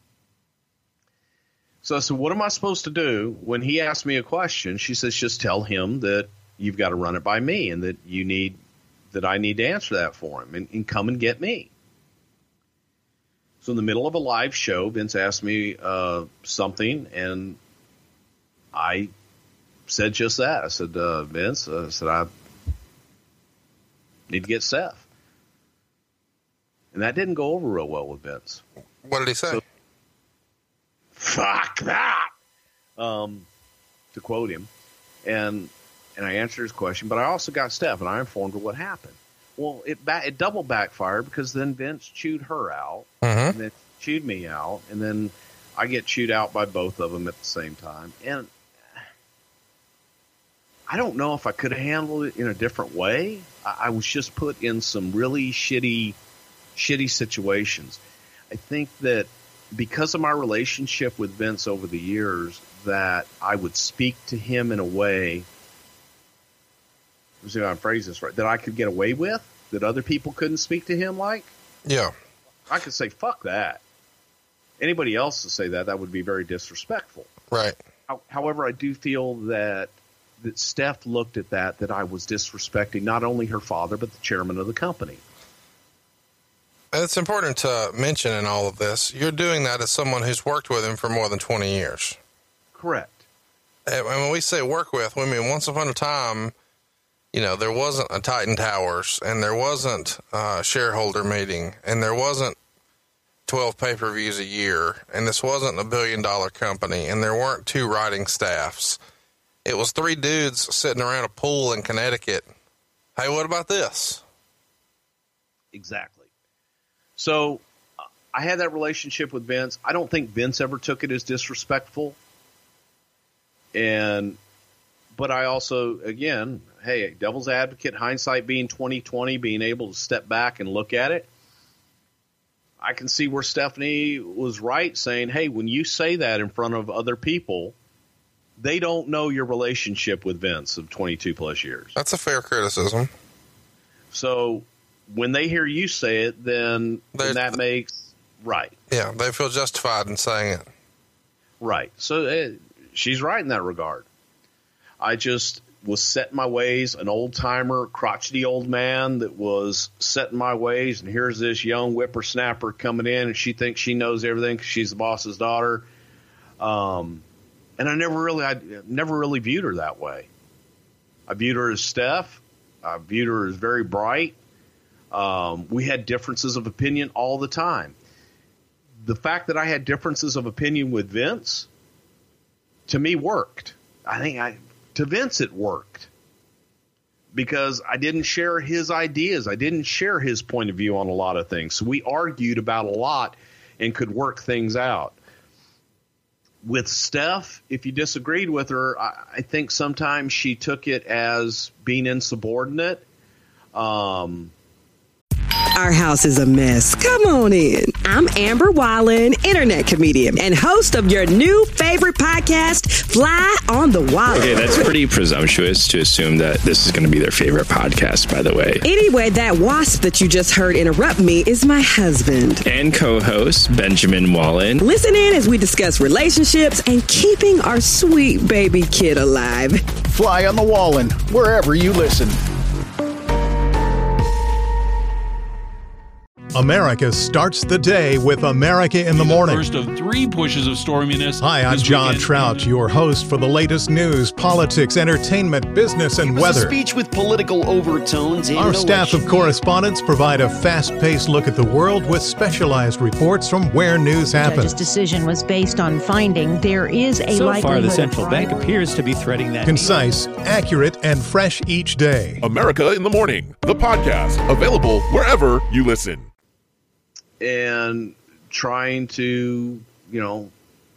So I said, what am I supposed to do when he asks me a question? She says, just tell him that you've got to run it by me and that you need, that I need to answer that for him and, and come and get me. So in the middle of a live show, Vince asked me uh, something, and I said just that. I said, uh, Vince, uh, I said, I need to get Seth. And that didn't go over real well with Vince. What did he say? So, fuck that, um, to quote him. And and I answered his question, but I also got Steph, and I informed her what happened. Well, it ba- it double backfired because then Vince chewed her out, mm-hmm. and then chewed me out, and then I get chewed out by both of them at the same time. And I don't know if I could have handled it in a different way. I, I was just put in some really shitty, shitty situations. I think that because of my relationship with Vince over the years, that I would speak to him in a way, see how I phrase this right, that I could get away with, that other people couldn't speak to him like. Yeah. I could say, fuck that. Anybody else to say that, that would be very disrespectful. Right. How, however, I do feel that that Steph looked at that, that I was disrespecting not only her father, but the chairman of the company. It's important to mention in all of this, you're doing that as someone who's worked with him for more than twenty years. Correct. And when we say work with, we mean once upon a time, you know, there wasn't a Titan Towers, and there wasn't a shareholder meeting, and there wasn't twelve pay-per-views a year, and this wasn't a billion-dollar company, and there weren't two writing staffs. It was three dudes sitting around a pool in Connecticut. Hey, what about this? Exactly. So uh, I had that relationship with Vince. I don't think Vince ever took it as disrespectful. And, but I also, again, hey, devil's advocate, hindsight being twenty twenty, being able to step back and look at it. I can see where Stephanie was right saying, hey, when you say that in front of other people, they don't know your relationship with Vince of twenty-two plus years. That's a fair criticism. So when they hear you say it, then, then that makes right. Yeah, they feel justified in saying it. Right. So uh, she's right in that regard. I just was set in my ways, an old timer, crotchety old man that was set in my ways. And here's this young whippersnapper coming in, and she thinks she knows everything because she's the boss's daughter. Um, and I never really, I never really viewed her that way. I viewed her as Steph. I viewed her as very bright. Um, we had differences of opinion all the time. The fact that I had differences of opinion with Vince, to me, worked. I think I, to Vince, it worked because I didn't share his ideas. I didn't share his point of view on a lot of things. So we argued about a lot and could work things out. With Steph, if you disagreed with her, I, I think sometimes she took it as being insubordinate. Um, Our house is a mess. Come on in. I'm Amber Wallen, internet comedian and host of your new favorite podcast, Fly on the Wallen. Okay, that's pretty presumptuous to assume that this is going to be their favorite podcast, by the way. Anyway, that wasp that you just heard interrupt me is my husband. And co-host, Benjamin Wallen. Listen in as we discuss relationships and keeping our sweet baby kid alive. Fly on the Wallen, wherever you listen. America starts the day with America in the Morning. First of three pushes of storminess. Hi, I'm John weekend. Trout, your host for the latest news, politics, entertainment, business, and it was weather. A speech with political overtones. Our staff of correspondents provide a fast-paced look at the world with specialized reports from where news happens. The judge's decision was based on finding there is a so likelihood. So far, the central of bank appears to be threading that. Concise, accurate, and fresh each day. America in the Morning, the podcast, available wherever you listen. And trying to, you know,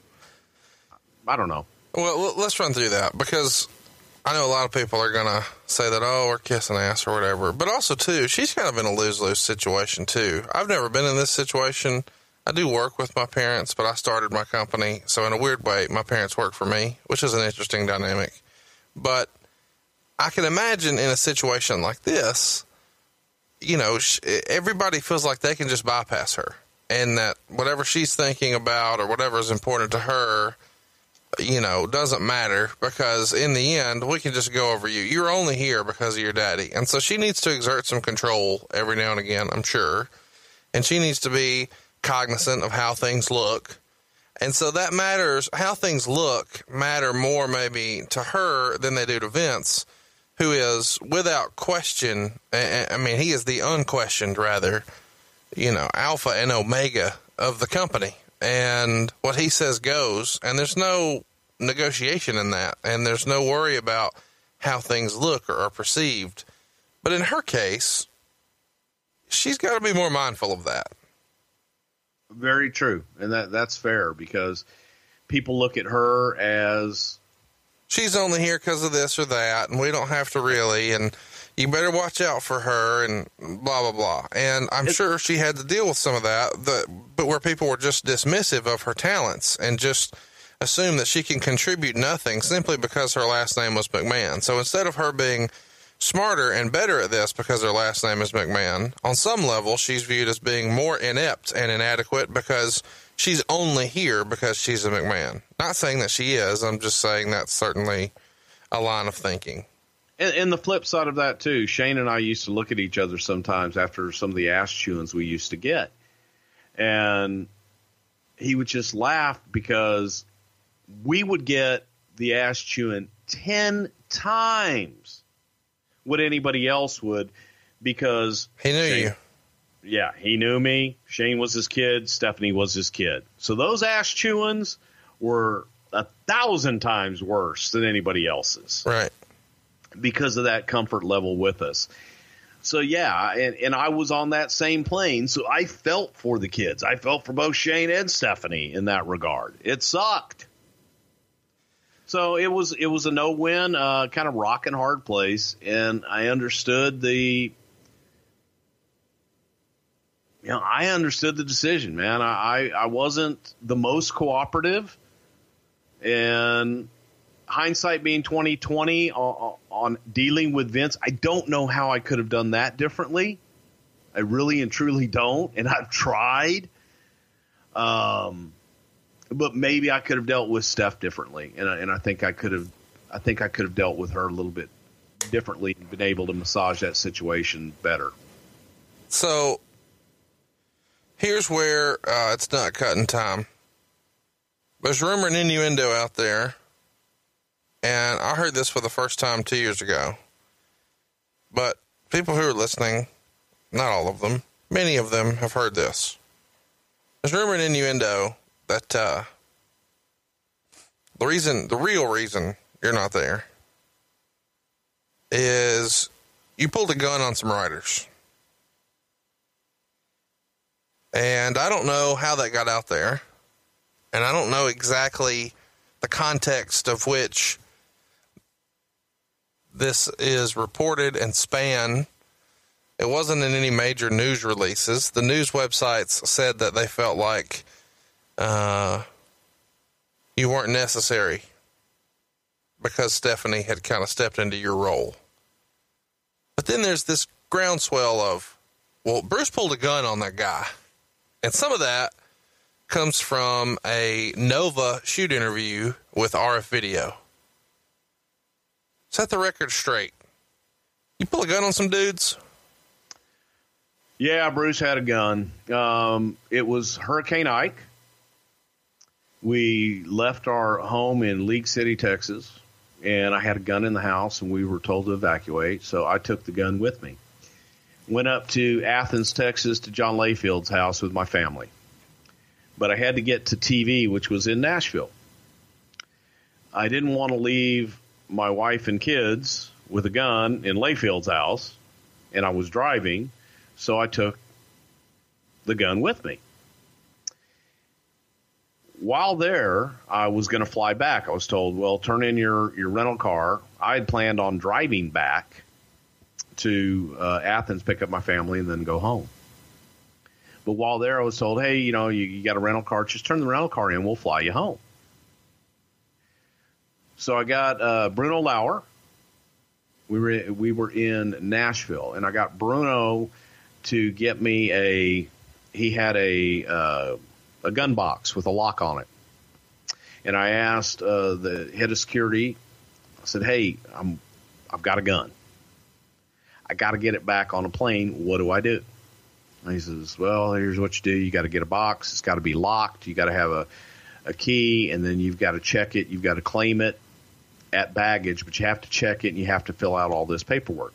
I don't know. Well, let's run through that, because I know a lot of people are going to say that, oh, we're kissing ass or whatever. But also, too, she's kind of in a lose-lose situation, too. I've never been in this situation. I do work with my parents, but I started my company. So in a weird way, my parents work for me, which is an interesting dynamic. But I can imagine in a situation like this, you know, everybody feels like they can just bypass her, and that whatever she's thinking about or whatever is important to her, you know, doesn't matter, because in the end, we can just go over you. You're only here because of your daddy. And so she needs to exert some control every now and again, I'm sure. And she needs to be cognizant of how things look. And so that matters. How things look matter more maybe to her than they do to Vince, who is, without question, I mean, he is the unquestioned, rather, you know, alpha and omega of the company. And what he says goes, and there's no negotiation in that, and there's no worry about how things look or are perceived. But in her case, she's got to be more mindful of that. Very true. And that that's fair, because people look at her as, she's only here because of this or that, and we don't have to really, and you better watch out for her, and blah, blah, blah. And I'm it, sure she had to deal with some of that, the, but where people were just dismissive of her talents and just assume that she can contribute nothing simply because her last name was McMahon. So instead of her being smarter and better at this because her last name is McMahon, on some level, she's viewed as being more inept and inadequate because she's only here because she's a McMahon. Not saying that she is. I'm just saying that's certainly a line of thinking. And, and the flip side of that, too, Shane and I used to look at each other sometimes after some of the ass chewings we used to get. And he would just laugh because we would get the ass chewing ten times what anybody else would, because he knew Shane, you. Yeah, he knew me. Shane was his kid. Stephanie was his kid. So those ass chewings were a thousand times worse than anybody else's. Right. Because of that comfort level with us. So, yeah, and, and I was on that same plane, so I felt for the kids. I felt for both Shane and Stephanie in that regard. It sucked. So it was it was a no-win, uh, kind of rock and hard place, and I understood the – You know, I understood the decision, man. I, I wasn't the most cooperative, and hindsight being twenty twenty on, on dealing with Vince, I don't know how I could have done that differently. I really and truly don't, and I've tried. Um, but maybe I could have dealt with Steph differently, and I, and I think I could have. I think I could have dealt with her a little bit differently and been able to massage that situation better. So. Here's where uh, it's not cutting time. There's rumor and innuendo out there, and I heard this for the first time two years ago. But people who are listening, not all of them, many of them have heard this. There's rumor and innuendo that uh, the reason, the real reason you're not there is you pulled a gun on some writers. And I don't know how that got out there. And I don't know exactly the context of which this is reported and span It wasn't in any major news releases. The news websites said that they felt like uh, you weren't necessary because Stephanie had kind of stepped into your role. But then there's this groundswell of, well, Bruce pulled a gun on that guy. And some of that comes from a Nova shoot interview with R F Video. Set the record straight. You pull a gun on some dudes? Yeah, Bruce had a gun. Um, it was Hurricane Ike. We left our home in League City, Texas, and I had a gun in the house, and we were told to evacuate, so I took the gun with me. Went up to Athens, Texas, to John Layfield's house with my family. But I had to get to T V, which was in Nashville. I didn't want to leave my wife and kids with a gun in Layfield's house, and I was driving, so I took the gun with me. While there, I was going to fly back. I was told, well, turn in your, your rental car. I had planned on driving back to uh, Athens, pick up my family, and then go home. But while there, I was told, hey, you know, you, you got a rental car. Just turn the rental car in. We'll fly you home. So I got uh, Bruno Lauer. We were we were in Nashville, and I got Bruno to get me a. He had a uh, a gun box with a lock on it, and I asked uh, the head of security. I said, "Hey, I'm I've got a gun. I got to get it back on a plane. What do I do?" And he says, well, here's what you do. You got to get a box. It's got to be locked. You got to have a, a key, and then you've got to check it. You've got to claim it at baggage, but you have to check it, and you have to fill out all this paperwork.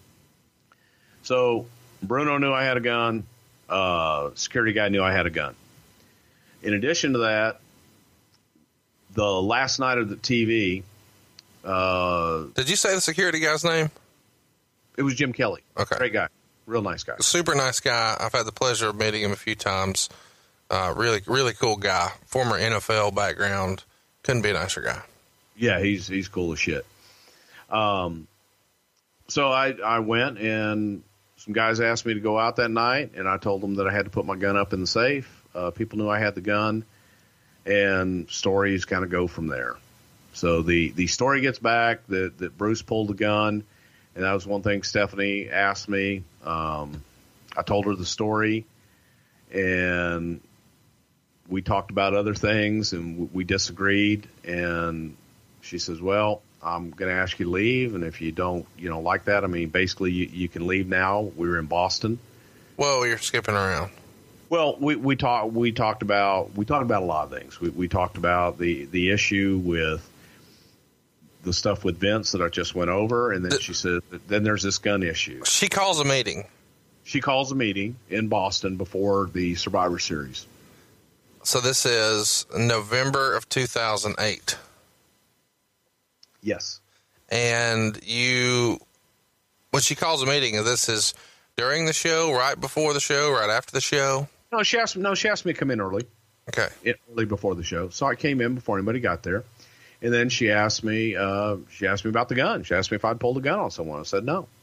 So Bruno knew I had a gun. Uh, security guy knew I had a gun. In addition to that, the last night of the T V. Uh, Did you say the security guy's name? It was Jim Kelly. Okay. Great guy. Real nice guy. Super nice guy. I've had the pleasure of meeting him a few times. Uh, really, really cool guy. Former N F L background. Couldn't be a nicer guy. Yeah, he's he's cool as shit. Um, so I, I went, and some guys asked me to go out that night, and I told them that I had to put my gun up in the safe. Uh, people knew I had the gun, and stories kind of go from there. So the, the story gets back that, that Bruce pulled the gun. And that was one thing Stephanie asked me. Um, I told her the story, and we talked about other things, and w- we disagreed. And she says, well, I'm going to ask you to leave. And if you don't, you know, like that, I mean, basically you, you can leave now. We were in Boston. Whoa, you're skipping around. Well, we, we talked, we talked about, we talked about a lot of things. We, we talked about the, the issue with the stuff with Vince that I just went over, and then she said, then there's this gun issue. She calls a meeting. She calls a meeting in Boston before the Survivor Series. So this is November of two thousand eight. Yes. And you, when she calls a meeting, and this is during the show, right before the show, right after the show? No, she asked, no, she asked me to come in early. Okay. It, early before the show. So I came in before anybody got there. And then she asked me, uh, she asked me about the gun. She asked me if I'd pulled a gun on someone. I said no.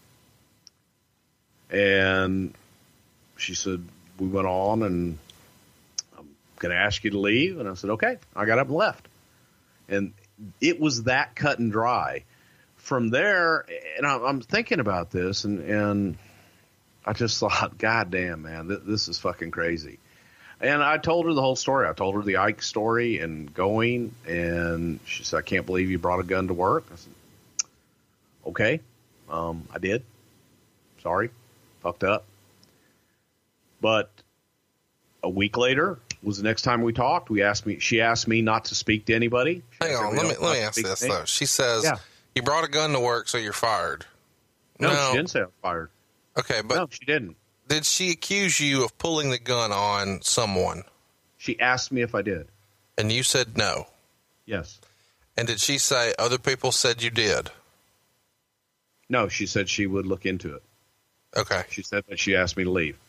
And she said, we went on, and I'm going to ask you to leave. And I said, okay. I got up and left. And it was that cut and dry. From there, and I'm thinking about this, and, and I just thought, God damn, man, th- this is fucking crazy. And I told her the whole story. I told her the Ike story and going, and she said, I can't believe you brought a gun to work. I said, okay, um, I did. Sorry, fucked up. But a week later was the next time we talked. We asked me. She asked me not to speak to anybody. Hang on, let me let me ask this though. She says, yeah. You brought a gun to work, so you're fired. No, no. She didn't say I was fired. Okay, but no, she didn't. Did she accuse you of pulling the gun on someone? She asked me if I did. And you said no? Yes. And did she say other people said you did? No, she said she would look into it. Okay. She said that she asked me to leave.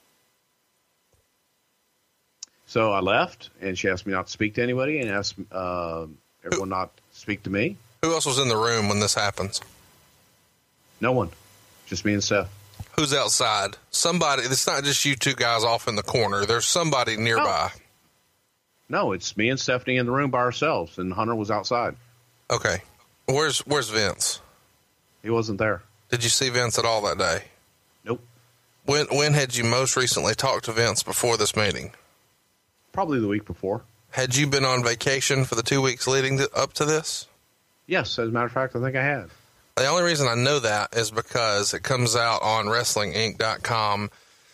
So I left, and she asked me not to speak to anybody, and asked uh, everyone who, not to speak to me. Who else was in the room when this happens? No one. Just me and Steph. Who's outside? Somebody. It's not just you two guys off in the corner. There's somebody nearby. No, no it's me and Stephanie in the room by ourselves, and Hunter was outside. Okay. Where's Where's Vince? He wasn't there. Did you see Vince at all that day? Nope. When When had you most recently talked to Vince before this meeting? Probably the week before. Had you been on vacation for the two weeks leading to, up to this? Yes, as a matter of fact, I think I had. The only reason I know that is because it comes out on Wrestling Inc dot com.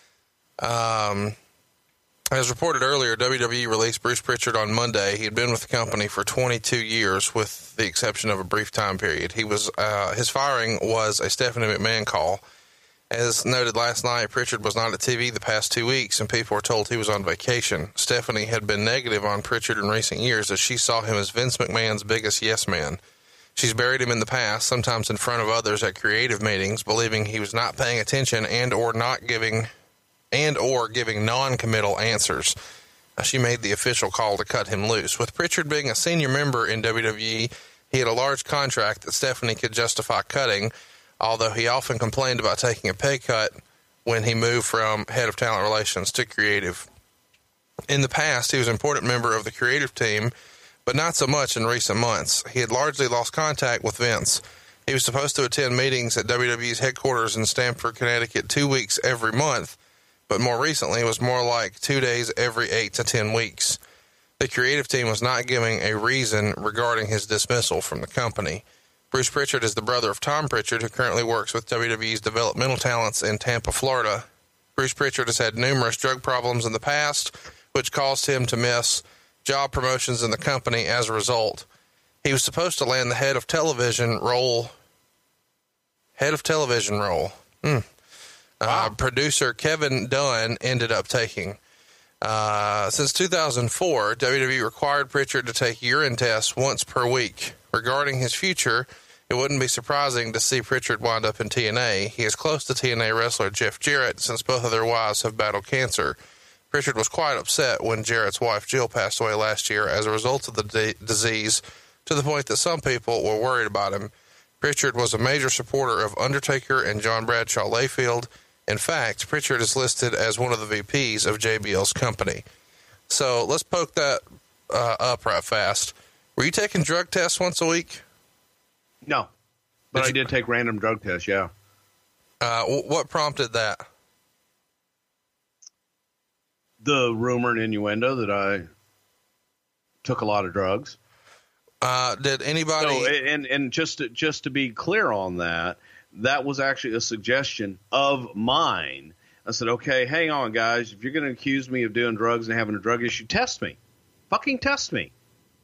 Um, as reported earlier, W W E released Bruce Pritchard on Monday. He had been with the company for twenty-two years, with the exception of a brief time period. He was uh, his firing was a Stephanie McMahon call. As noted last night, Pritchard was not at T V the past two weeks, and people were told he was on vacation. Stephanie had been negative on Pritchard in recent years, as she saw him as Vince McMahon's biggest yes man. She's buried him in the past, sometimes in front of others at creative meetings, believing he was not paying attention and or not giving and or giving non-committal answers. She made the official call to cut him loose. With Pritchard being a senior member in W W E, he had a large contract that Stephanie could justify cutting, although he often complained about taking a pay cut when he moved from head of talent relations to creative. In the past, he was an important member of the creative team, but not so much in recent months. He had largely lost contact with Vince. He was supposed to attend meetings at W W E's headquarters in Stamford, Connecticut, two weeks every month, but more recently it was more like two days every eight to ten weeks. The creative team was not giving a reason regarding his dismissal from the company. Bruce Pritchard is the brother of Tom Pritchard, who currently works with W W E's developmental talents in Tampa, Florida. Bruce Pritchard has had numerous drug problems in the past, which caused him to miss job promotions in the company as a result. He was supposed to land the head of television role. Head of television role. Hmm. Wow. Uh, producer Kevin Dunn ended up taking. Uh, since two thousand four, W W E required Pritchard to take urine tests once per week. Regarding his future, it wouldn't be surprising to see Pritchard wind up in T N A. He is close to T N A wrestler Jeff Jarrett, since both of their wives have battled cancer. Pritchard was quite upset when Jarrett's wife Jill passed away last year as a result of the d- disease, to the point that some people were worried about him. Pritchard was a major supporter of Undertaker and John Bradshaw Layfield. In fact, Pritchard is listed as one of the V Ps of J B L's company. So let's poke that uh, up right fast. Were you taking drug tests once a week? No, but did I you, did take random drug tests, yeah. Uh, what prompted that? The rumor and innuendo that I took a lot of drugs. Uh, did anybody? So, and and just to, just to be clear on that, that was actually a suggestion of mine. I said, okay, hang on, guys. If you're going to accuse me of doing drugs and having a drug issue, test me. Fucking test me.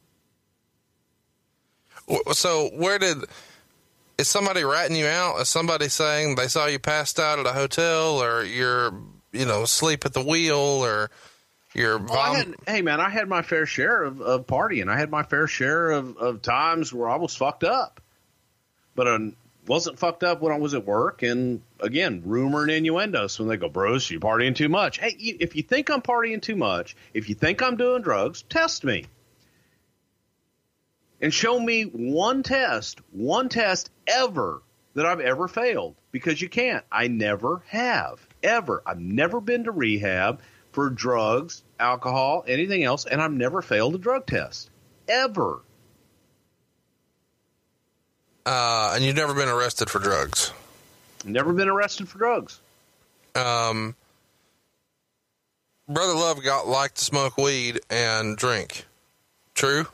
So where did, is somebody ratting you out? Is somebody saying they saw you passed out at a hotel, or you're, you know, asleep at the wheel, or you're vom- well, I had, hey, man, I had my fair share of, of partying. I had my fair share of, of times where I was fucked up. But I wasn't fucked up when I was at work. And, again, rumor and innuendo. So when they go, Bruce, you partying too much. Hey, you, if you think I'm partying too much, if you think I'm doing drugs, test me. And show me one test, one test ever that I've ever failed. Because you can't. I never have. Ever. I've never been to rehab for drugs, alcohol, anything else, and I've never failed a drug test. Ever. Uh, and you've never been arrested for drugs? Never been arrested for drugs. Um, Brother Love got liked to smoke weed and drink. True?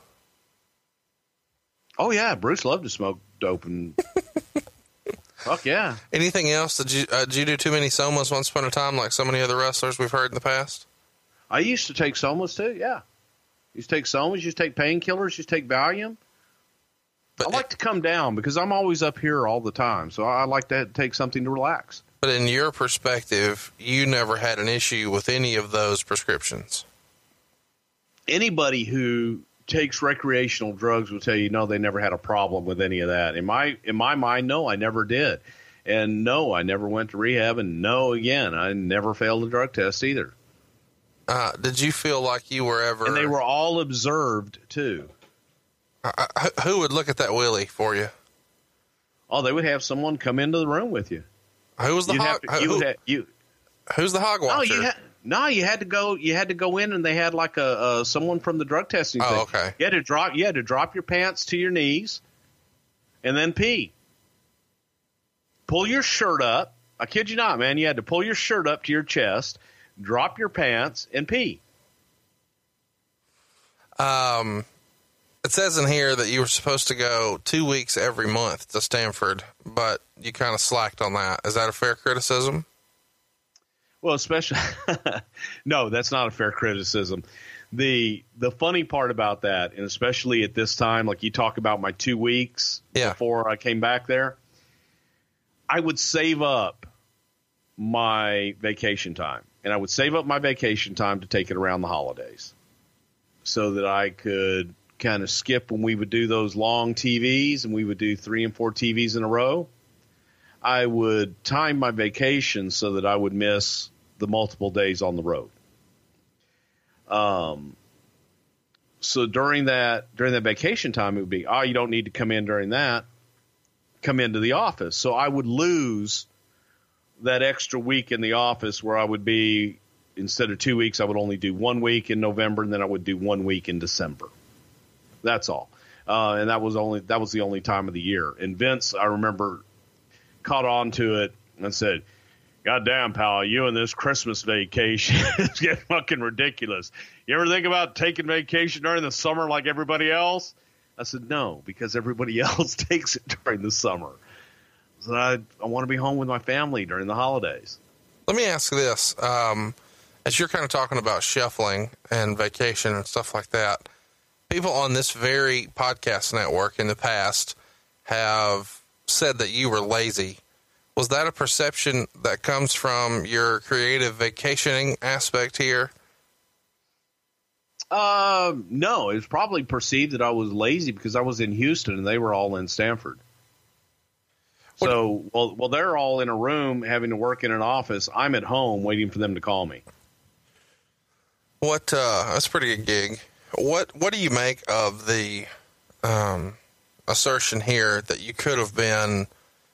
Oh, yeah. Bruce loved to smoke dope and... Fuck yeah. Anything else? Did you, uh, did you do too many somas once upon a time like so many other wrestlers we've heard in the past? I used to take somas too, yeah. Used to take somas, used to take painkillers, used to take Valium. But I like it, to come down because I'm always up here all the time. So I like to take something to relax. But in your perspective, you never had an issue with any of those prescriptions? Anybody who takes recreational drugs will tell you, no, they never had a problem with any of that. In my in my mind, no, I never did. And no, I never went to rehab. And no, again, I never failed a drug test either. Uh, did you feel like you were ever... And they were all observed, too. Uh, who would look at that willy for you? Oh, they would have someone come into the room with you. Who was the hog? To, you who, had, you, who's the hog watcher? No, you had, no, you had to go. You had to go in, and they had like a, a someone from the drug testing. Oh, thing. okay. You had to drop. You had to drop your pants to your knees, and then pee. Pull your shirt up. I kid you not, man. You had to pull your shirt up to your chest, drop your pants, and pee. Um, it says in here that you were supposed to go two weeks every month to Stanford, but you kind of slacked on that. Is that a fair criticism? Well, especially no, that's not a fair criticism. The the funny part about that, and especially at this time, like you talk about my two weeks yeah. before I came back there, I would save up my vacation time, and I would save up my vacation time to take it around the holidays so that I could kind of skip when we would do those long T Vs and we would do three and four T Vs in a row. I would time my vacation so that I would miss the multiple days on the road. Um, so during that, during that vacation time, it would be, oh, you don't need to come in during that. Come into the office. So I would lose that extra week in the office where I would be, instead of two weeks, I would only do one week in November, and then I would do one week in December. That's all. Uh, and that was only, that was the only time of the year. And Vince, I remember, caught on to it and said, God damn, pal, you and this Christmas vacation is getting fucking ridiculous. You ever think about taking vacation during the summer like everybody else? I said, no, because everybody else takes it during the summer. So I, I want to be home with my family during the holidays. Let me ask you this. Um, as you're kind of talking about shuffling and vacation and stuff like that, people on this very podcast network in the past have said that you were lazy. Was that a perception that comes from your creative vacationing aspect here? Uh, no, it was probably perceived that I was lazy because I was in Houston and they were all in Stanford. What? So, well, well, they're all in a room having to work in an office. I'm at home waiting for them to call me. What, uh, that's a pretty good gig. What, what do you make of the, um, assertion here that you could have been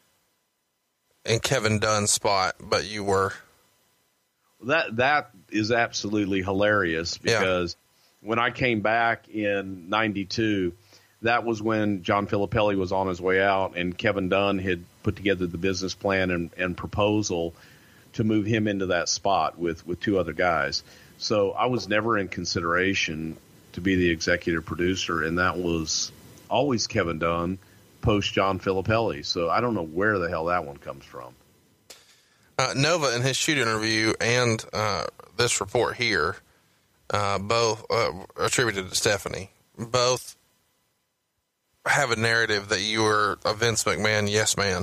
in Kevin Dunn's spot, but you were? That, that is absolutely hilarious because yeah. when I came back in ninety-two, that was when John Filippelli was on his way out, and Kevin Dunn had put together the business plan and, and proposal to move him into that spot with, with two other guys. So I was never in consideration to be the executive producer, and that was always Kevin Dunn post John Filippelli. So I don't know where the hell that one comes from. Uh, Nova, in his shoot interview and uh, this report here, uh, both uh, attributed to Stephanie, both have a narrative that you were a Vince McMahon yes man.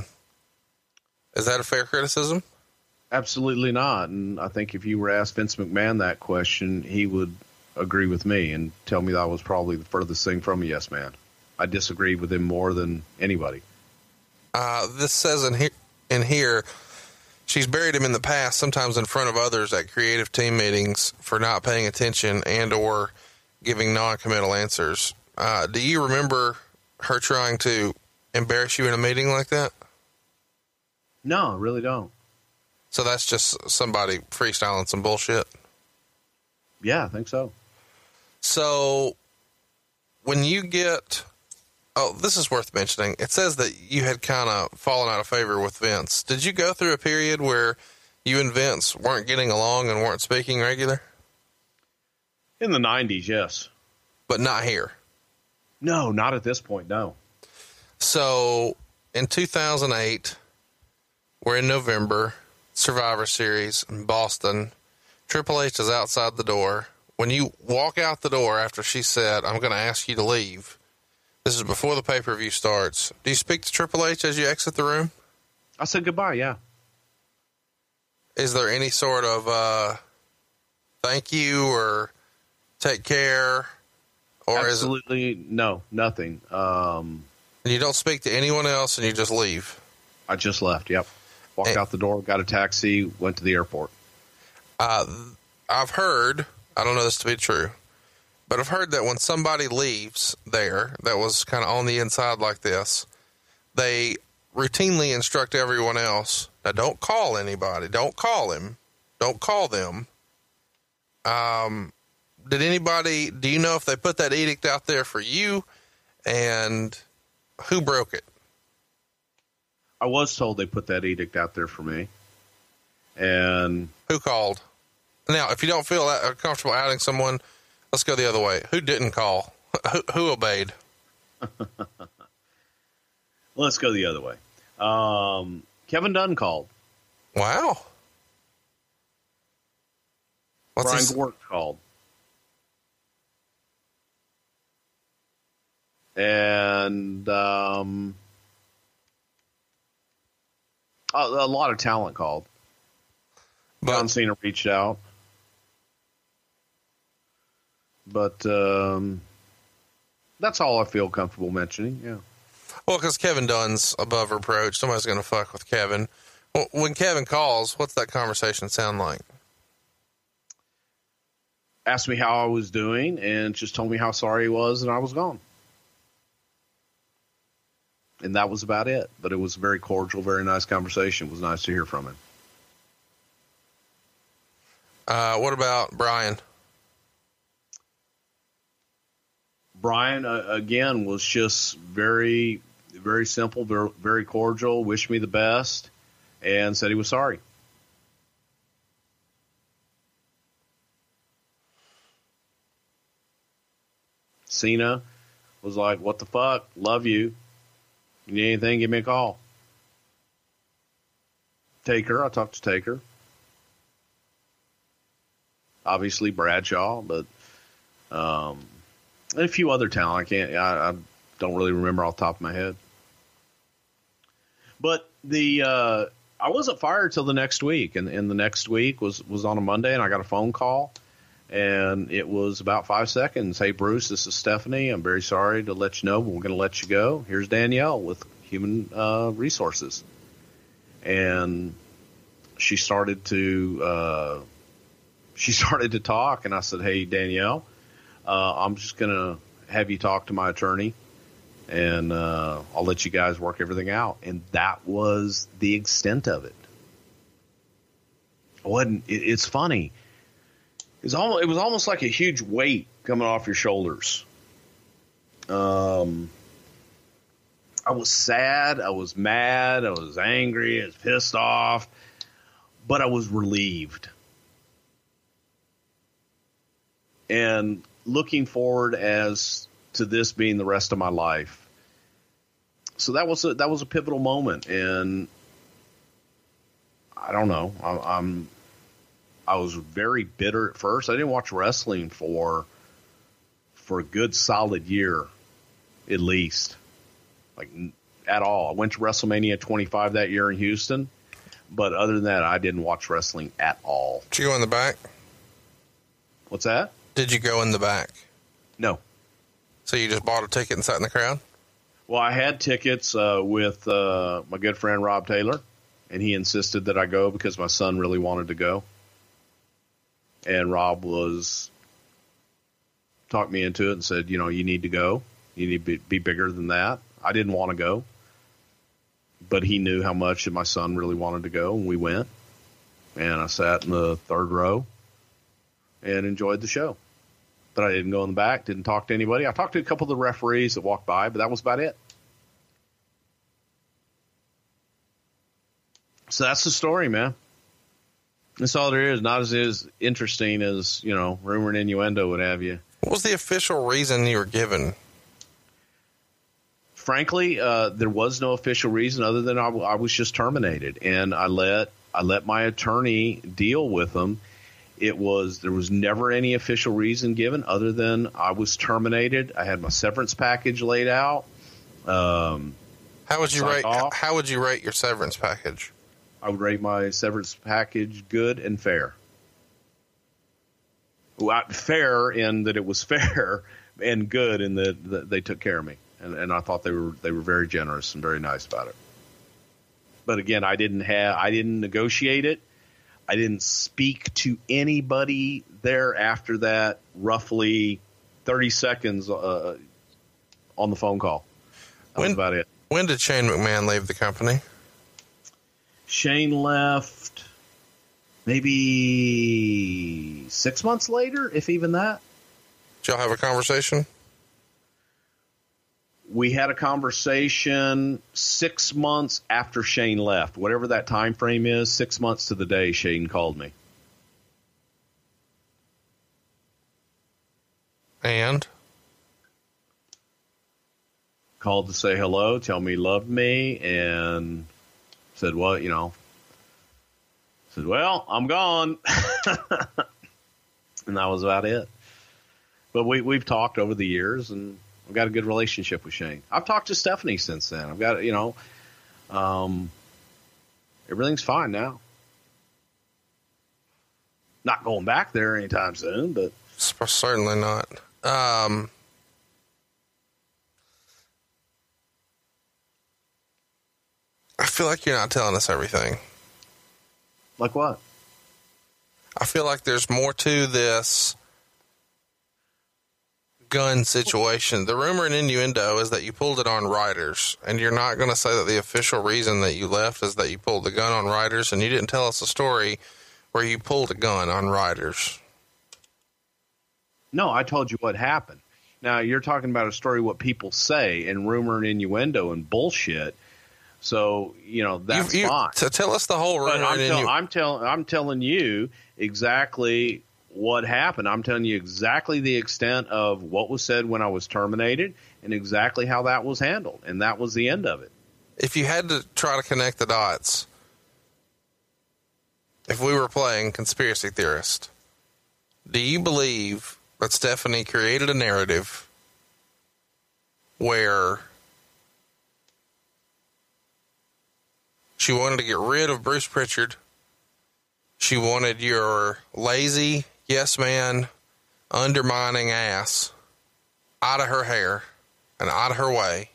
Is that a fair criticism? Absolutely not. And I think if you were asked Vince McMahon that question, he would agree with me and tell me that I was probably the furthest thing from a yes man. I disagree with him more than anybody. Uh, this says in here, in here, she's buried him in the past, sometimes in front of others at creative team meetings for not paying attention and or giving non-committal answers. Uh, do you remember her trying to embarrass you in a meeting like that? No, I really don't. So that's just somebody freestyling some bullshit? Yeah, I think so. So when you get... Oh, this is worth mentioning. It says that you had kind of fallen out of favor with Vince. Did you go through a period where you and Vince weren't getting along and weren't speaking regular? In the nineties, yes. But not here? No, not at this point, no. So in two thousand eight, we're in November, Survivor Series in Boston. Triple H is outside the door. When you walk out the door after she said, I'm going to ask you to leave, this is before the pay-per-view starts. Do you speak to Triple H as you exit the room? I said goodbye, yeah. Is there any sort of uh, thank you or take care? Or Absolutely is it, no, nothing. Um, and you don't speak to anyone else and you just leave? I just left, yep. Walked and, out the door, got a taxi, went to the airport. Uh, I've heard, I don't know this to be true, but I've heard that when somebody leaves there that was kind of on the inside like this, they routinely instruct everyone else, now don't call anybody. Don't call him. Don't call them. Um, did anybody, do you know if they put that edict out there for you, and who broke it? I was told they put that edict out there for me. And who called? Now, if you don't feel that comfortable outing someone, let's go the other way. Who didn't call? Who, who obeyed? Let's go the other way. Um, Kevin Dunn called. Wow. What's Brian his... Gort called. And um, a, a lot of talent called. But, John Cena reached out. But um, that's all I feel comfortable mentioning, yeah. Well, because Kevin Dunn's above reproach. Somebody's going to fuck with Kevin. Well, when Kevin calls, what's that conversation sound like? Asked me how I was doing and just told me how sorry he was and I was gone. And that was about it. But it was a very cordial, very nice conversation. It was nice to hear from him. Uh, what about Brian? Brian, uh, again, was just very, very simple, very, very cordial, wished me the best, and said he was sorry. Cena was like, what the fuck? Love you. You need anything, give me a call. Taker, I talked to Taker. Obviously Bradshaw, but um, and a few other talent. I can't, I, I don't really remember off the top of my head. But the uh, I wasn't fired till the next week, and, and the next week was, was on a Monday, and I got a phone call, and it was about five seconds. Hey, Bruce, this is Stephanie. I'm very sorry to let you know, but we're going to let you go. Here's Danielle with Human uh, Resources. And she started to uh, she started to talk, and I said, hey, Danielle, uh, I'm just going to have you talk to my attorney, and uh, I'll let you guys work everything out. And that was the extent of it. It wasn't, it, it's funny. It was, almost, it was almost like a huge weight coming off your shoulders. Um, I was sad. I was mad. I was angry. I was pissed off. But I was relieved. And looking forward as to this being the rest of my life. So that was a, that was a pivotal moment. And I don't know. I, I'm, I was very bitter at first. I didn't watch wrestling for, for a good solid year, at least, like at all. I went to WrestleMania twenty-five that year in Houston, but other than that, I didn't watch wrestling at all. Did you go in the back? What's that? Did you go in the back? No. So you just bought a ticket and sat in the crowd? Well, I had tickets uh, with uh, my good friend Rob Taylor, and he insisted that I go because my son really wanted to go. And Rob was talked me into it and said, you know, you need to go. You need to be, be bigger than that. I didn't want to go, but he knew how much that my son really wanted to go, and we went. And I sat in the third row and enjoyed the show. But I didn't go in the back, didn't talk to anybody. I talked to a couple of the referees that walked by, but that was about it. So that's the story, man. That's all there is. Not as is interesting as, you know, rumor and innuendo would have you. What was the official reason you were given? Frankly, uh, there was no official reason other than I, I was just terminated, and I let I let my attorney deal with them. It was there was never any official reason given other than I was terminated. I had my severance package laid out. Um, how would you rate? Off. How would you rate your severance package? I would rate my severance package good and fair. Well, fair in that it was fair, and good in that, that they took care of me, and, and I thought they were they were very generous and very nice about it. But again, I didn't have I didn't negotiate it. I didn't speak to anybody there after that. Roughly thirty seconds uh, on the phone call. That when, was about it. When did Shane McMahon leave the company? Shane left maybe six months later, if even that. Did y'all have a conversation? We had a conversation six months after Shane left. Whatever that time frame is, six months to the day, Shane called me. And? Called to say hello, tell me he loved me, and said, well, you know, said, well, I'm gone. And that was about it. But we, we've talked over the years, and I've got a good relationship with Shane. I've talked to Stephanie since then. I've got, you know, um, everything's fine now. Not going back there anytime soon, but. Certainly not. Um, I feel like you're not telling us everything. Like what? I feel like there's more to this gun situation. The rumor and innuendo is that you pulled it on riders, and you're not going to say that the official reason that you left is that you pulled the gun on riders, and you didn't tell us a story where you pulled a gun on riders. No, I told you what happened. Now, you're talking about a story, what people say, and rumor and innuendo and bullshit. So, you know, that's you, you, fine. So tell us the whole rumor But I'm, and tell, innu- I'm, tell, I'm telling you exactly what happened. I'm telling you exactly the extent of what was said when I was terminated and exactly how that was handled. And that was the end of it. If you had to try to connect the dots, if we were playing conspiracy theorist, do you believe that Stephanie created a narrative where she wanted to get rid of Bruce Pritchard? She wanted your lazy, yes man, undermining ass out of her hair and out of her way.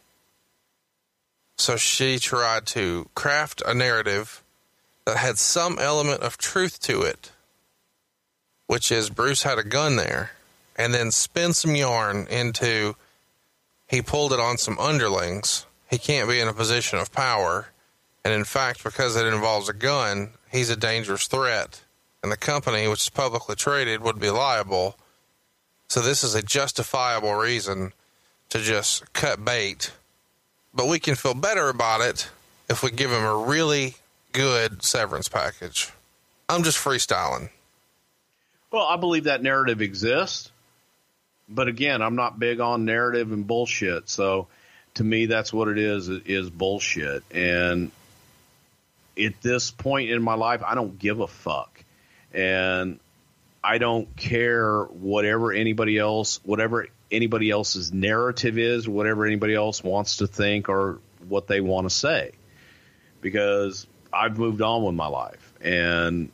So she tried to craft a narrative that had some element of truth to it, which is Bruce had a gun there, and then spin some yarn into he pulled it on some underlings. He can't be in a position of power. And in fact, because it involves a gun, he's a dangerous threat. And the company, which is publicly traded, would be liable. So this is a justifiable reason to just cut bait. But we can feel better about it if we give him a really good severance package. I'm just freestyling. Well, I believe that narrative exists. But again, I'm not big on narrative and bullshit. So to me, that's what it is, is bullshit. And at this point in my life, I don't give a fuck. And I don't care whatever anybody else, whatever anybody else's narrative is, whatever anybody else wants to think or what they want to say. Because I've moved on with my life. And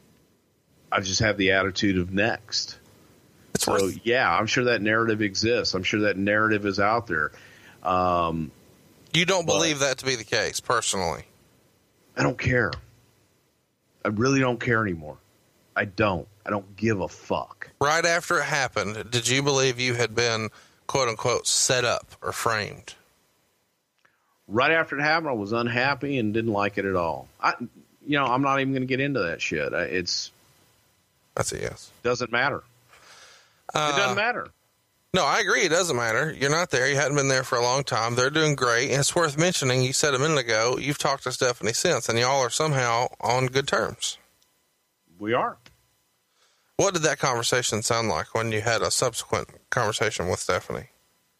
I just have the attitude of next. So, yeah, I'm sure that narrative exists. I'm sure that narrative is out there. Um, you don't believe that to be the case, personally? I don't care. I really don't care anymore. I don't. I don't give a fuck. Right after it happened, did you believe you had been, quote unquote, set up or framed? Right after it happened, I was unhappy and didn't like it at all. I, you know, I'm not even going to get into that shit. I, it's that's a yes. Doesn't matter. Uh, it doesn't matter. No, I agree. It doesn't matter. You're not there. You hadn't been there for a long time. They're doing great. And it's worth mentioning, you said a minute ago, you've talked to Stephanie since, and y'all are somehow on good terms. We are. What did that conversation sound like when you had a subsequent conversation with Stephanie?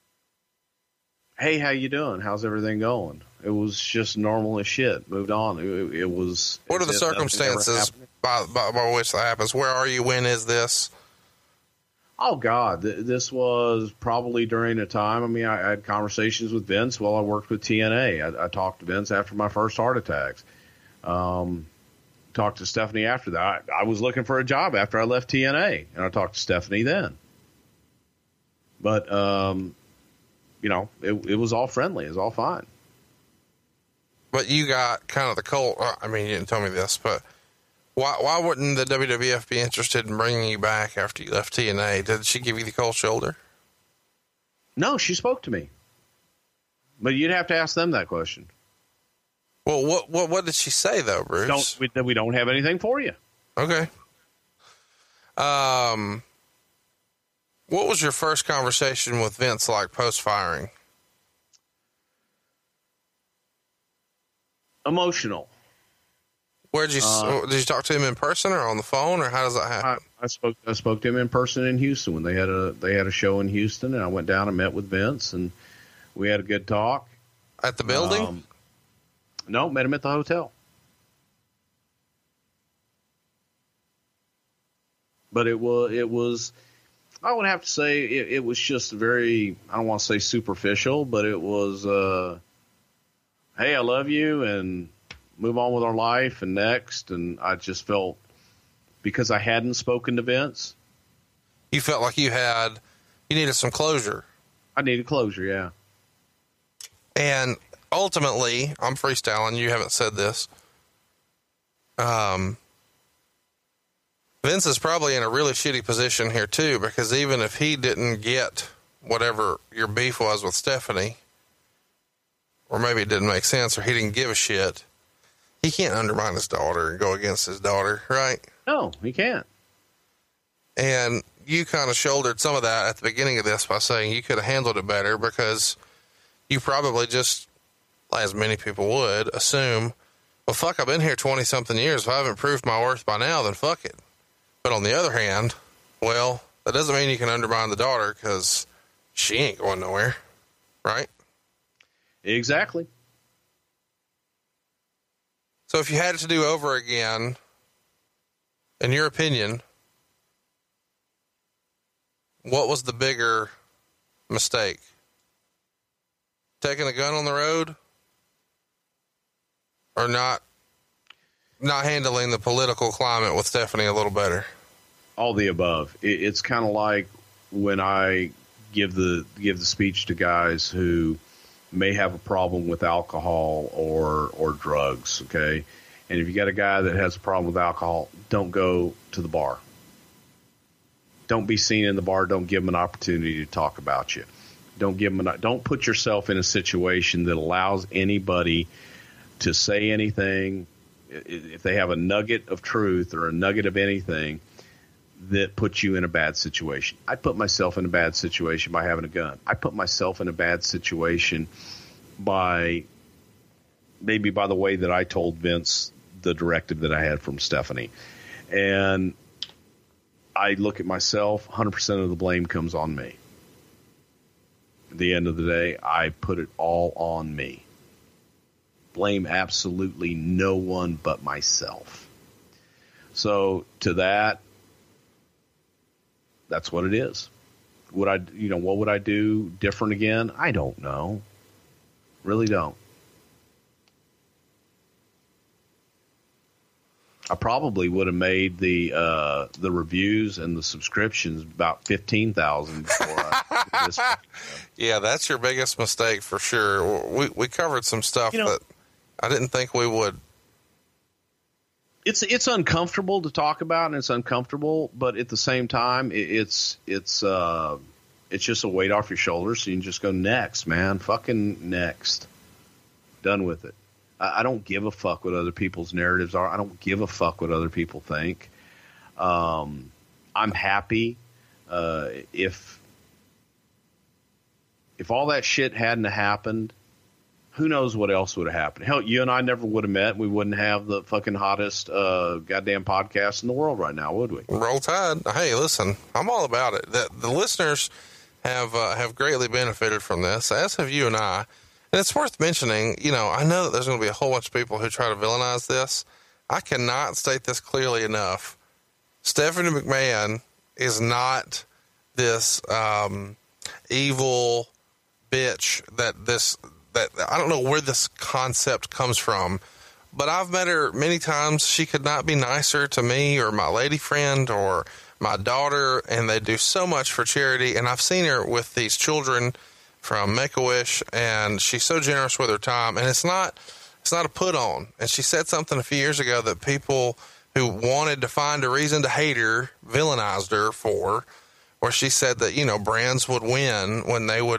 Hey, how you doing? How's everything going? It was just normal as shit. Moved on. It, it was. What are the circumstances by, by, by which that happens? Where are you? When is this? Oh, God, th- this was probably during a time. I mean, I, I had conversations with Vince while I worked with T N A. I, I talked to Vince after my first heart attacks. Um, talked to Stephanie after that. I, I was looking for a job after I left T N A, and I talked to Stephanie then. But, um, you know, it, it was all friendly. It was all fine. But you got kind of the cold. I mean, you didn't tell me this, but Why why wouldn't the W W F be interested in bringing you back after you left T N A? Did she give you the cold shoulder? No, she spoke to me. But you'd have to ask them that question. Well, what what what did she say though, Bruce? Don't we, we don't have anything for you. Okay. Um, what was your first conversation with Vince like post firing? Emotional. Where'd you Uh, did you talk to him in person or on the phone, or how does that happen? I, I spoke I spoke to him in person in Houston when they had a they had a show in Houston, and I went down and met with Vince, and we had a good talk at the building. Um, no, met him at the hotel. But it was it was I would have to say it, it was just very, I don't want to say superficial, but it was uh, hey, I love you, and move on with our life, and next. And I just felt, because I hadn't spoken to Vince, you felt like you had, you needed some closure. I needed closure, yeah. And ultimately, I'm freestyling. You haven't said this. Um, Vince is probably in a really shitty position here too, because even if he didn't get whatever your beef was with Stephanie, or maybe it didn't make sense, or he didn't give a shit, he can't undermine his daughter and go against his daughter, right? No, he can't. And you kind of shouldered some of that at the beginning of this by saying you could have handled it better, because you probably just, as many people would, assume, well, fuck, I've been here twenty something years. If I haven't proved my worth by now, then fuck it. But on the other hand, well, that doesn't mean you can undermine the daughter, because she ain't going nowhere, right? Exactly. So if you had it to do over again, in your opinion, what was the bigger mistake? Taking a gun on the road, or not, not handling the political climate with Stephanie a little better? All the above. It, it's kind of like when I give the give the speech to guys who may have a problem with alcohol or or drugs, okay? And if you got a guy that has a problem with alcohol, don't go to the bar. Don't be seen in the bar. Don't give them an opportunity to talk about you. Don't give them an, don't put yourself in a situation that allows anybody to say anything. If they have a nugget of truth or a nugget of anything that puts you in a bad situation. I put myself in a bad situation by having a gun. I put myself in a bad situation by maybe by the way that I told Vince the directive that I had from Stephanie. And I look at myself, one hundred percent of the blame comes on me. At the end of the day, I put it all on me. Blame absolutely no one but myself. So to that, that's what it is. Would I, you know, what would I do different again? I don't know. Really don't. I probably would have made the uh, the reviews and the subscriptions about fifteen thousand before I did this. Yeah, that's your biggest mistake for sure. We we covered some stuff you know, that I didn't think we would. It's it's uncomfortable to talk about, and it's uncomfortable, but at the same time, it, it's it's uh, it's just a weight off your shoulders, so you can just go next, man. Fucking next. Done with it. I, I don't give a fuck what other people's narratives are. I don't give a fuck what other people think. Um, I'm happy uh, if if all that shit hadn't happened. Who knows what else would have happened? Hell, you and I never would have met. We wouldn't have the fucking hottest uh, goddamn podcast in the world right now, would we? Roll Tide. Hey, listen, I'm all about it. The, the listeners have uh, have greatly benefited from this, as have you and I. And it's worth mentioning, you know, I know that there's going to be a whole bunch of people who try to villainize this. I cannot state this clearly enough. Stephanie McMahon is not this um, evil bitch that this... That, I don't know where this concept comes from, but I've met her many times. She could not be nicer to me or my lady friend or my daughter, and they do so much for charity. And I've seen her with these children from Make-A-Wish, and she's so generous with her time. And it's not, it's not a put on. And she said something a few years ago that people who wanted to find a reason to hate her villainized her for, where she said that, you know, brands would win when they would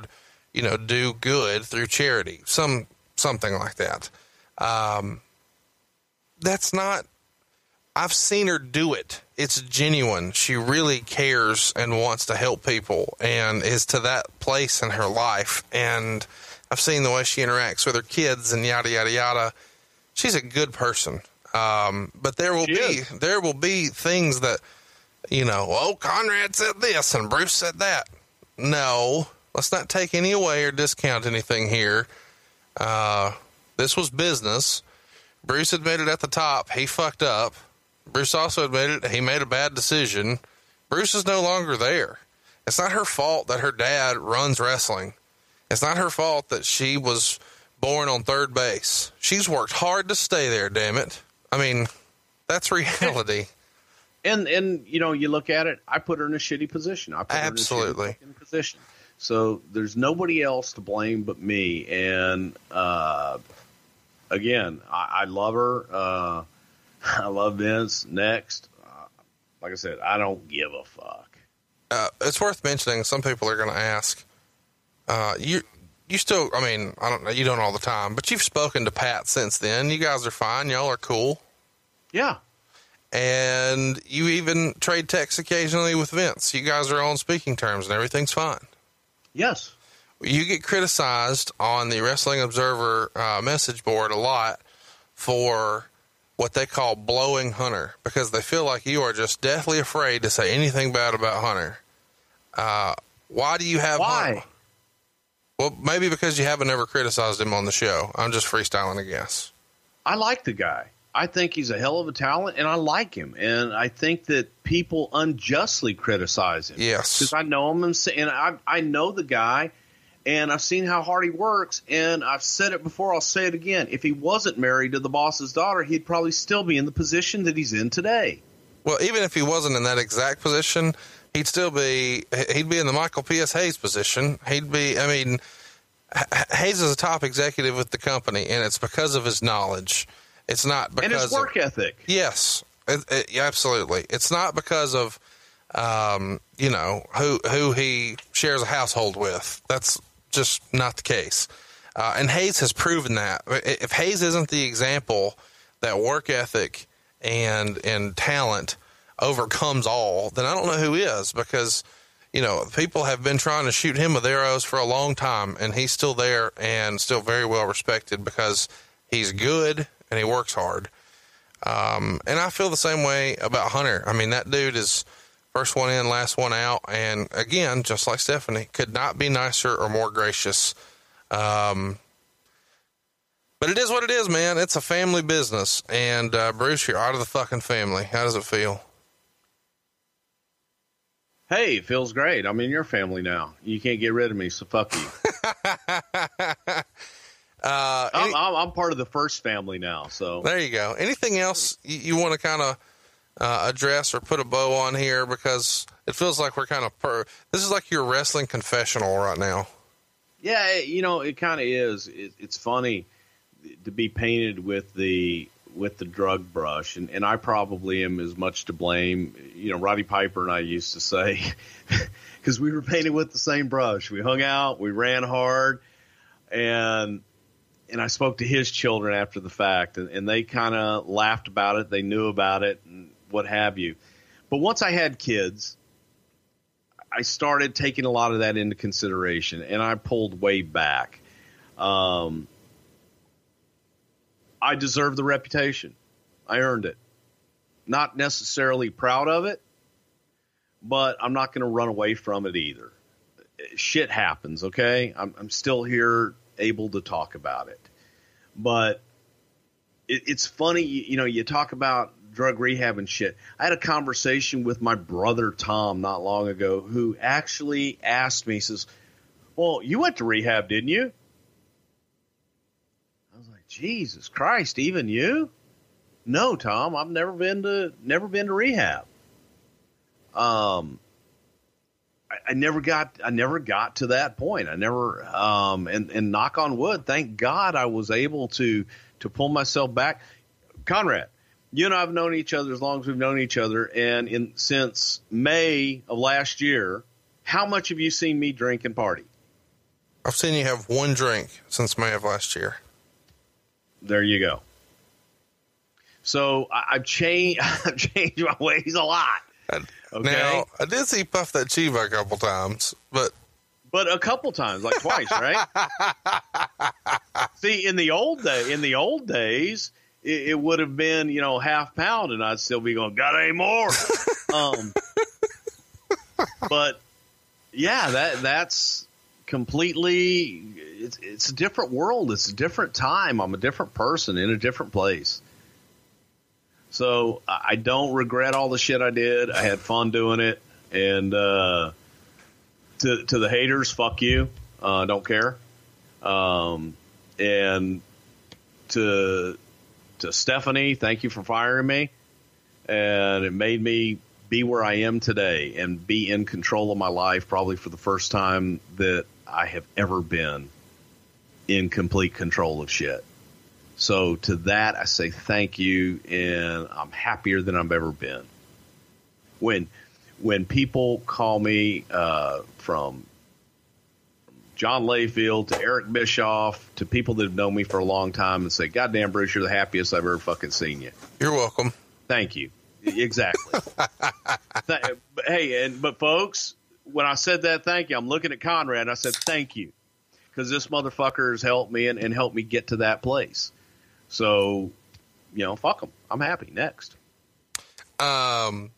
you know, do good through charity, some something like that. Um, that's not. I've seen her do it. It's genuine. She really cares and wants to help people and is to that place in her life. And I've seen the way she interacts with her kids and yada, yada, yada. She's a good person. Um, but there will she be, is. there will be things that, you know, oh, Conrad said this and Bruce said that. No, let's not take any away or discount anything here. Uh, this was business. Bruce admitted at the top, he fucked up. Bruce also admitted he made a bad decision. Bruce is no longer there. It's not her fault that her dad runs wrestling. It's not her fault that she was born on third base. She's worked hard to stay there, damn it. I mean, that's reality. And, and you know, you look at it, I put her in a shitty position. I put Absolutely. her in a shitty position. So there's nobody else to blame but me. And, uh, again, I, I love her. Uh, I love Vince. Next, uh, like I said, I don't give a fuck. Uh, it's worth mentioning. Some people are going to ask, uh, you, you still, I mean, I don't know, you don't all the time, but you've spoken to Pat since then. You guys are fine. Y'all are cool. Yeah. And you even trade texts occasionally with Vince. You guys are on speaking terms and everything's fine. Yes. You get criticized on the Wrestling Observer uh, message board a lot for what they call blowing Hunter, because they feel like you are just deathly afraid to say anything bad about Hunter. Uh, why do you have Why? Hunter? Well, maybe because you haven't ever criticized him on the show. I'm just freestyling a guess. I like the guy. I think he's a hell of a talent, and I like him. And I think that people unjustly criticize him. Yes. Because I know him, and, and I, I know the guy, and I've seen how hard he works, and I've said it before, I'll say it again. If he wasn't married to the boss's daughter, he'd probably still be in the position that he's in today. Well, even if he wasn't in that exact position, he'd still be, he'd be in the Michael P S. Hayes position. He'd be, I mean, Hayes is a top executive with the company, and it's because of his knowledge. It's not because and his work of, ethic. Yes, it, it, yeah, absolutely. It's not because of, um, you know, who who he shares a household with. That's just not the case. Uh, and Hayes has proven that. If Hayes isn't the example that work ethic and and talent overcomes all, then I don't know who is, because, you know, people have been trying to shoot him with arrows for a long time, and he's still there and still very well respected because he's good and he works hard. Um, and I feel the same way about Hunter. I mean, that dude is first one in, last one out. And again, just like Stephanie, could not be nicer or more gracious. Um, but it is what it is, man. It's a family business. And, uh, Bruce, you're out of the fucking family. How does it feel? Hey, it feels great. I'm in your family now. You can't get rid of me, so fuck you. Uh, any, I'm, I'm part of the first family now. So there you go. Anything else you, you want to kind of uh, address or put a bow on here? Because it feels like we're kind of per. This is like your wrestling confessional right now. Yeah, you know, it kind of is. It, it's funny to be painted with the with the drug brush, and, and I probably am as much to blame. You know, Roddy Piper and I used to say, because we were painted with the same brush. We hung out, we ran hard, and. And I spoke to his children after the fact, and, and they kind of laughed about it. They knew about it and what have you. But once I had kids, I started taking a lot of that into consideration, and I pulled way back. Um, I deserve the reputation. I earned it. Not necessarily proud of it, but I'm not going to run away from it either. Shit happens, okay? I'm, I'm still here, able to talk about it. But it, it's funny, you, you know, you talk about drug rehab and shit. I had a conversation with my brother Tom not long ago, who actually asked me, he says, well, you went to rehab, didn't you? I was like, Jesus Christ, even you? No, Tom, I've never been to never been to rehab. Um I never got, I never got to that point. I never, um, and, and knock on wood, thank God I was able to, to pull myself back. Conrad, you and I have known each other as long as we've known each other. And in, since May of last year, how much have you seen me drink and party? I've seen you have one drink since May of last year. There you go. So I, I've changed. I've changed my ways a lot. I, Okay. Now I did see Puff That Chiva a couple times, but But a couple times, like twice, right? See, in the old day, in the old days, it, it would have been, you know, half pound, and I'd still be going, got any more? um, but yeah, that that's completely. It's it's a different world. It's a different time. I'm a different person in a different place. So I don't regret all the shit I did. I had fun doing it, and. uh To, to the haters, fuck you. Uh, don't care. Um, and to to Stephanie, thank you for firing me. And it made me be where I am today and be in control of my life, probably for the first time that I have ever been in complete control of shit. So to that, I say thank you, and I'm happier than I've ever been. When when people call me uh, from John Layfield to Eric Bischoff to people that have known me for a long time and say, "Goddamn, Bruce, you're the happiest I've ever fucking seen you." You're welcome. Thank you. Exactly. Th- hey, and but folks, when I said that, thank you, I'm looking at Conrad and I said, thank you, because this motherfucker has helped me and, and helped me get to that place. So, you know, fuck him. I'm happy. Next. Um,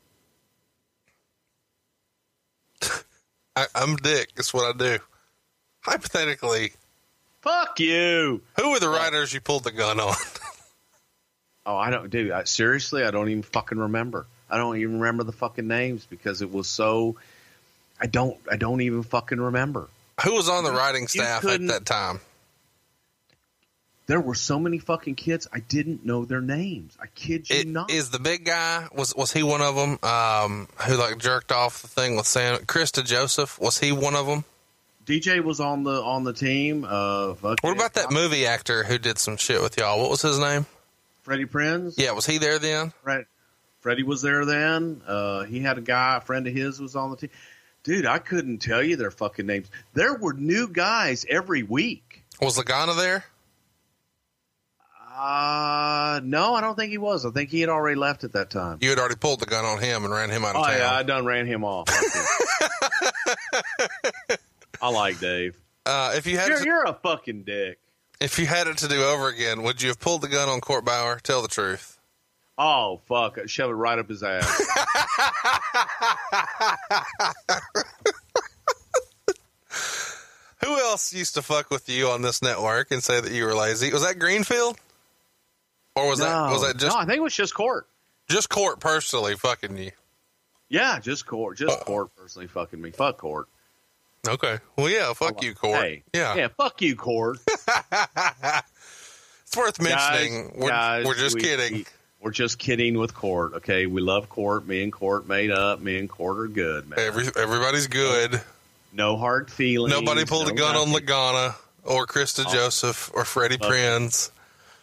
I, I'm Dick. That's what I do. Hypothetically, fuck you. Who were the writers you pulled the gun on? Oh, I don't, dude. I, seriously, I don't even fucking remember. I don't even remember the fucking names because it was so. I don't. I don't even fucking remember. Who was on the writing staff at that time? There were so many fucking kids. I didn't know their names. I kid you it, not. Is the big guy, was was he one of them? Um, who like jerked off the thing with Sam? Krista Joseph, was he one of them? D J was on the on the team. Uh, what about that movie actor who did some shit with y'all? What was his name? Freddie Prinze. Yeah, was he there then? Right. Freddie was there then. Uh, he had a guy, a friend of his was on the team. Dude, I couldn't tell you their fucking names. There were new guys every week. Was Lagana there? Uh, no, I don't think he was. I think he had already left at that time. You had already pulled the gun on him and ran him out of oh, town. Yeah, I done ran him off. I like Dave. Uh, if you had you're, to, you're a fucking dick. If you had it to do over again, would you have pulled the gun on Court Bauer? Tell the truth. Oh, fuck. I'd shove it right up his ass. Who else used to fuck with you on this network and say that you were lazy? Was that Greenfield? Or was no, that was that just No, I think it was just Court. Just Court personally fucking you. Yeah, just Court. Just uh, Court personally fucking me. Fuck Court. Okay. Well, yeah, fuck like, you, Court. Hey, yeah. Yeah, fuck you, Court. It's worth mentioning. Guys, we're, guys, we're just we, kidding. We, we're just kidding with Court, okay? We love Court. Me and Court made up. Me and Court are good, man. Every, everybody's good. No hard feelings. Nobody pulled no a gun nothing. on Lagana or Krista oh. Joseph or Freddie okay. Prinze.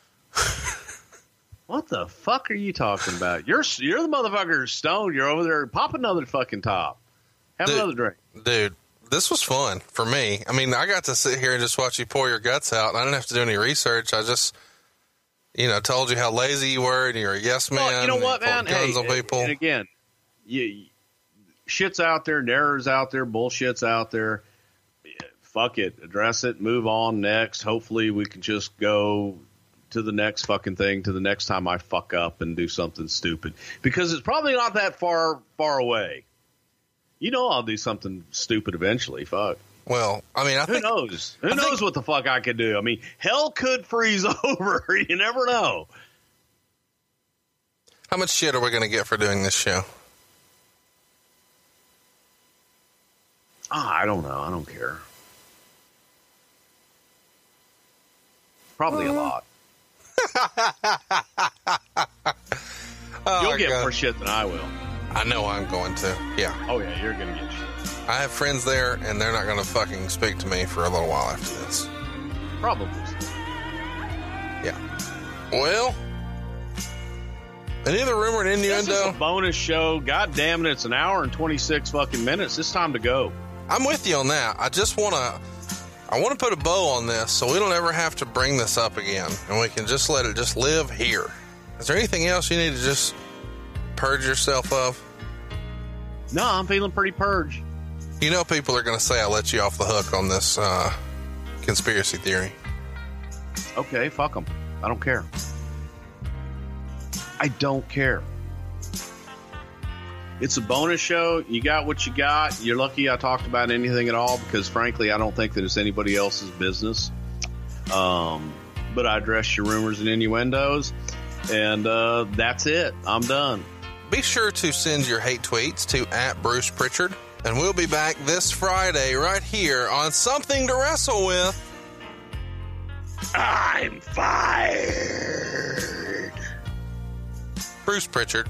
What the fuck are you talking about? You're you're the motherfucker stoned. You're over there. Pop another fucking top. Have dude, another drink. Dude, this was fun for me. I mean, I got to sit here and just watch you pour your guts out. And I didn't have to do any research. I just, you know, told you how lazy you were and you're a yes man. Well, you know what, man? Guns hey, on people. And again, you, shit's out there. Errors out there. Bullshit's out there. Fuck it. Address it. Move on. Next. Hopefully we can just go to the next fucking thing, to the next time I fuck up and do something stupid, because it's probably not that far, far away. You know, I'll do something stupid eventually. Fuck. Well, I mean, I who think, knows? Who I knows think, what the fuck I could do? I mean, hell could freeze over. You never know. How much shit are we going to get for doing this show? Ah, I don't know. I don't care. Probably uh. a lot. oh, You'll get God. more shit than I will. I know I'm going to. Yeah. Oh, yeah, you're going to get shit. I have friends there, and they're not going to fucking speak to me for a little while after this. Probably. Yeah. Well, any other rumor and innuendo? This is a bonus show. God damn it, it's an hour and twenty-six fucking minutes. It's time to go. I'm with you on that. I just want to... I want to put a bow on this so we don't ever have to bring this up again, and we can just let it just live here. Is there anything else you need to just purge yourself of? No, I'm feeling pretty purged. You know people are going to say I let you off the hook on this uh, conspiracy theory. Okay, fuck them. I don't care. I don't care. It's a bonus show. You got what you got. You're lucky I talked about anything at all because, frankly, I don't think that it's anybody else's business. Um, but I address your rumors and innuendos, and uh, that's it. I'm done. Be sure to send your hate tweets to at Bruce Pritchard, and we'll be back this Friday right here on Something to Wrestle With. I'm fired. Bruce Pritchard.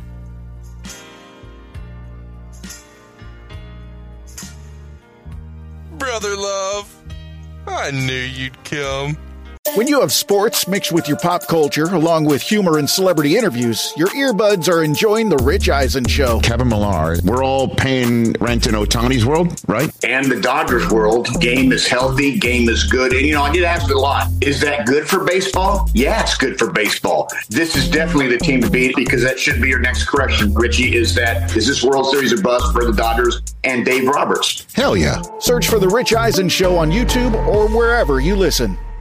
Brother love, I knew you'd come. When you have sports mixed with your pop culture, along with humor and celebrity interviews, your earbuds are enjoying The Rich Eisen Show. Kevin Millar, we're all paying rent in Ohtani's world, right? And the Dodgers world, game is healthy, game is good. And, you know, I get asked a lot, is that good for baseball? Yeah, it's good for baseball. This is definitely the team to beat because that should be your next correction, Richie, is that, is this World Series a bust for the Dodgers and Dave Roberts? Hell yeah. Search for The Rich Eisen Show on YouTube or wherever you listen.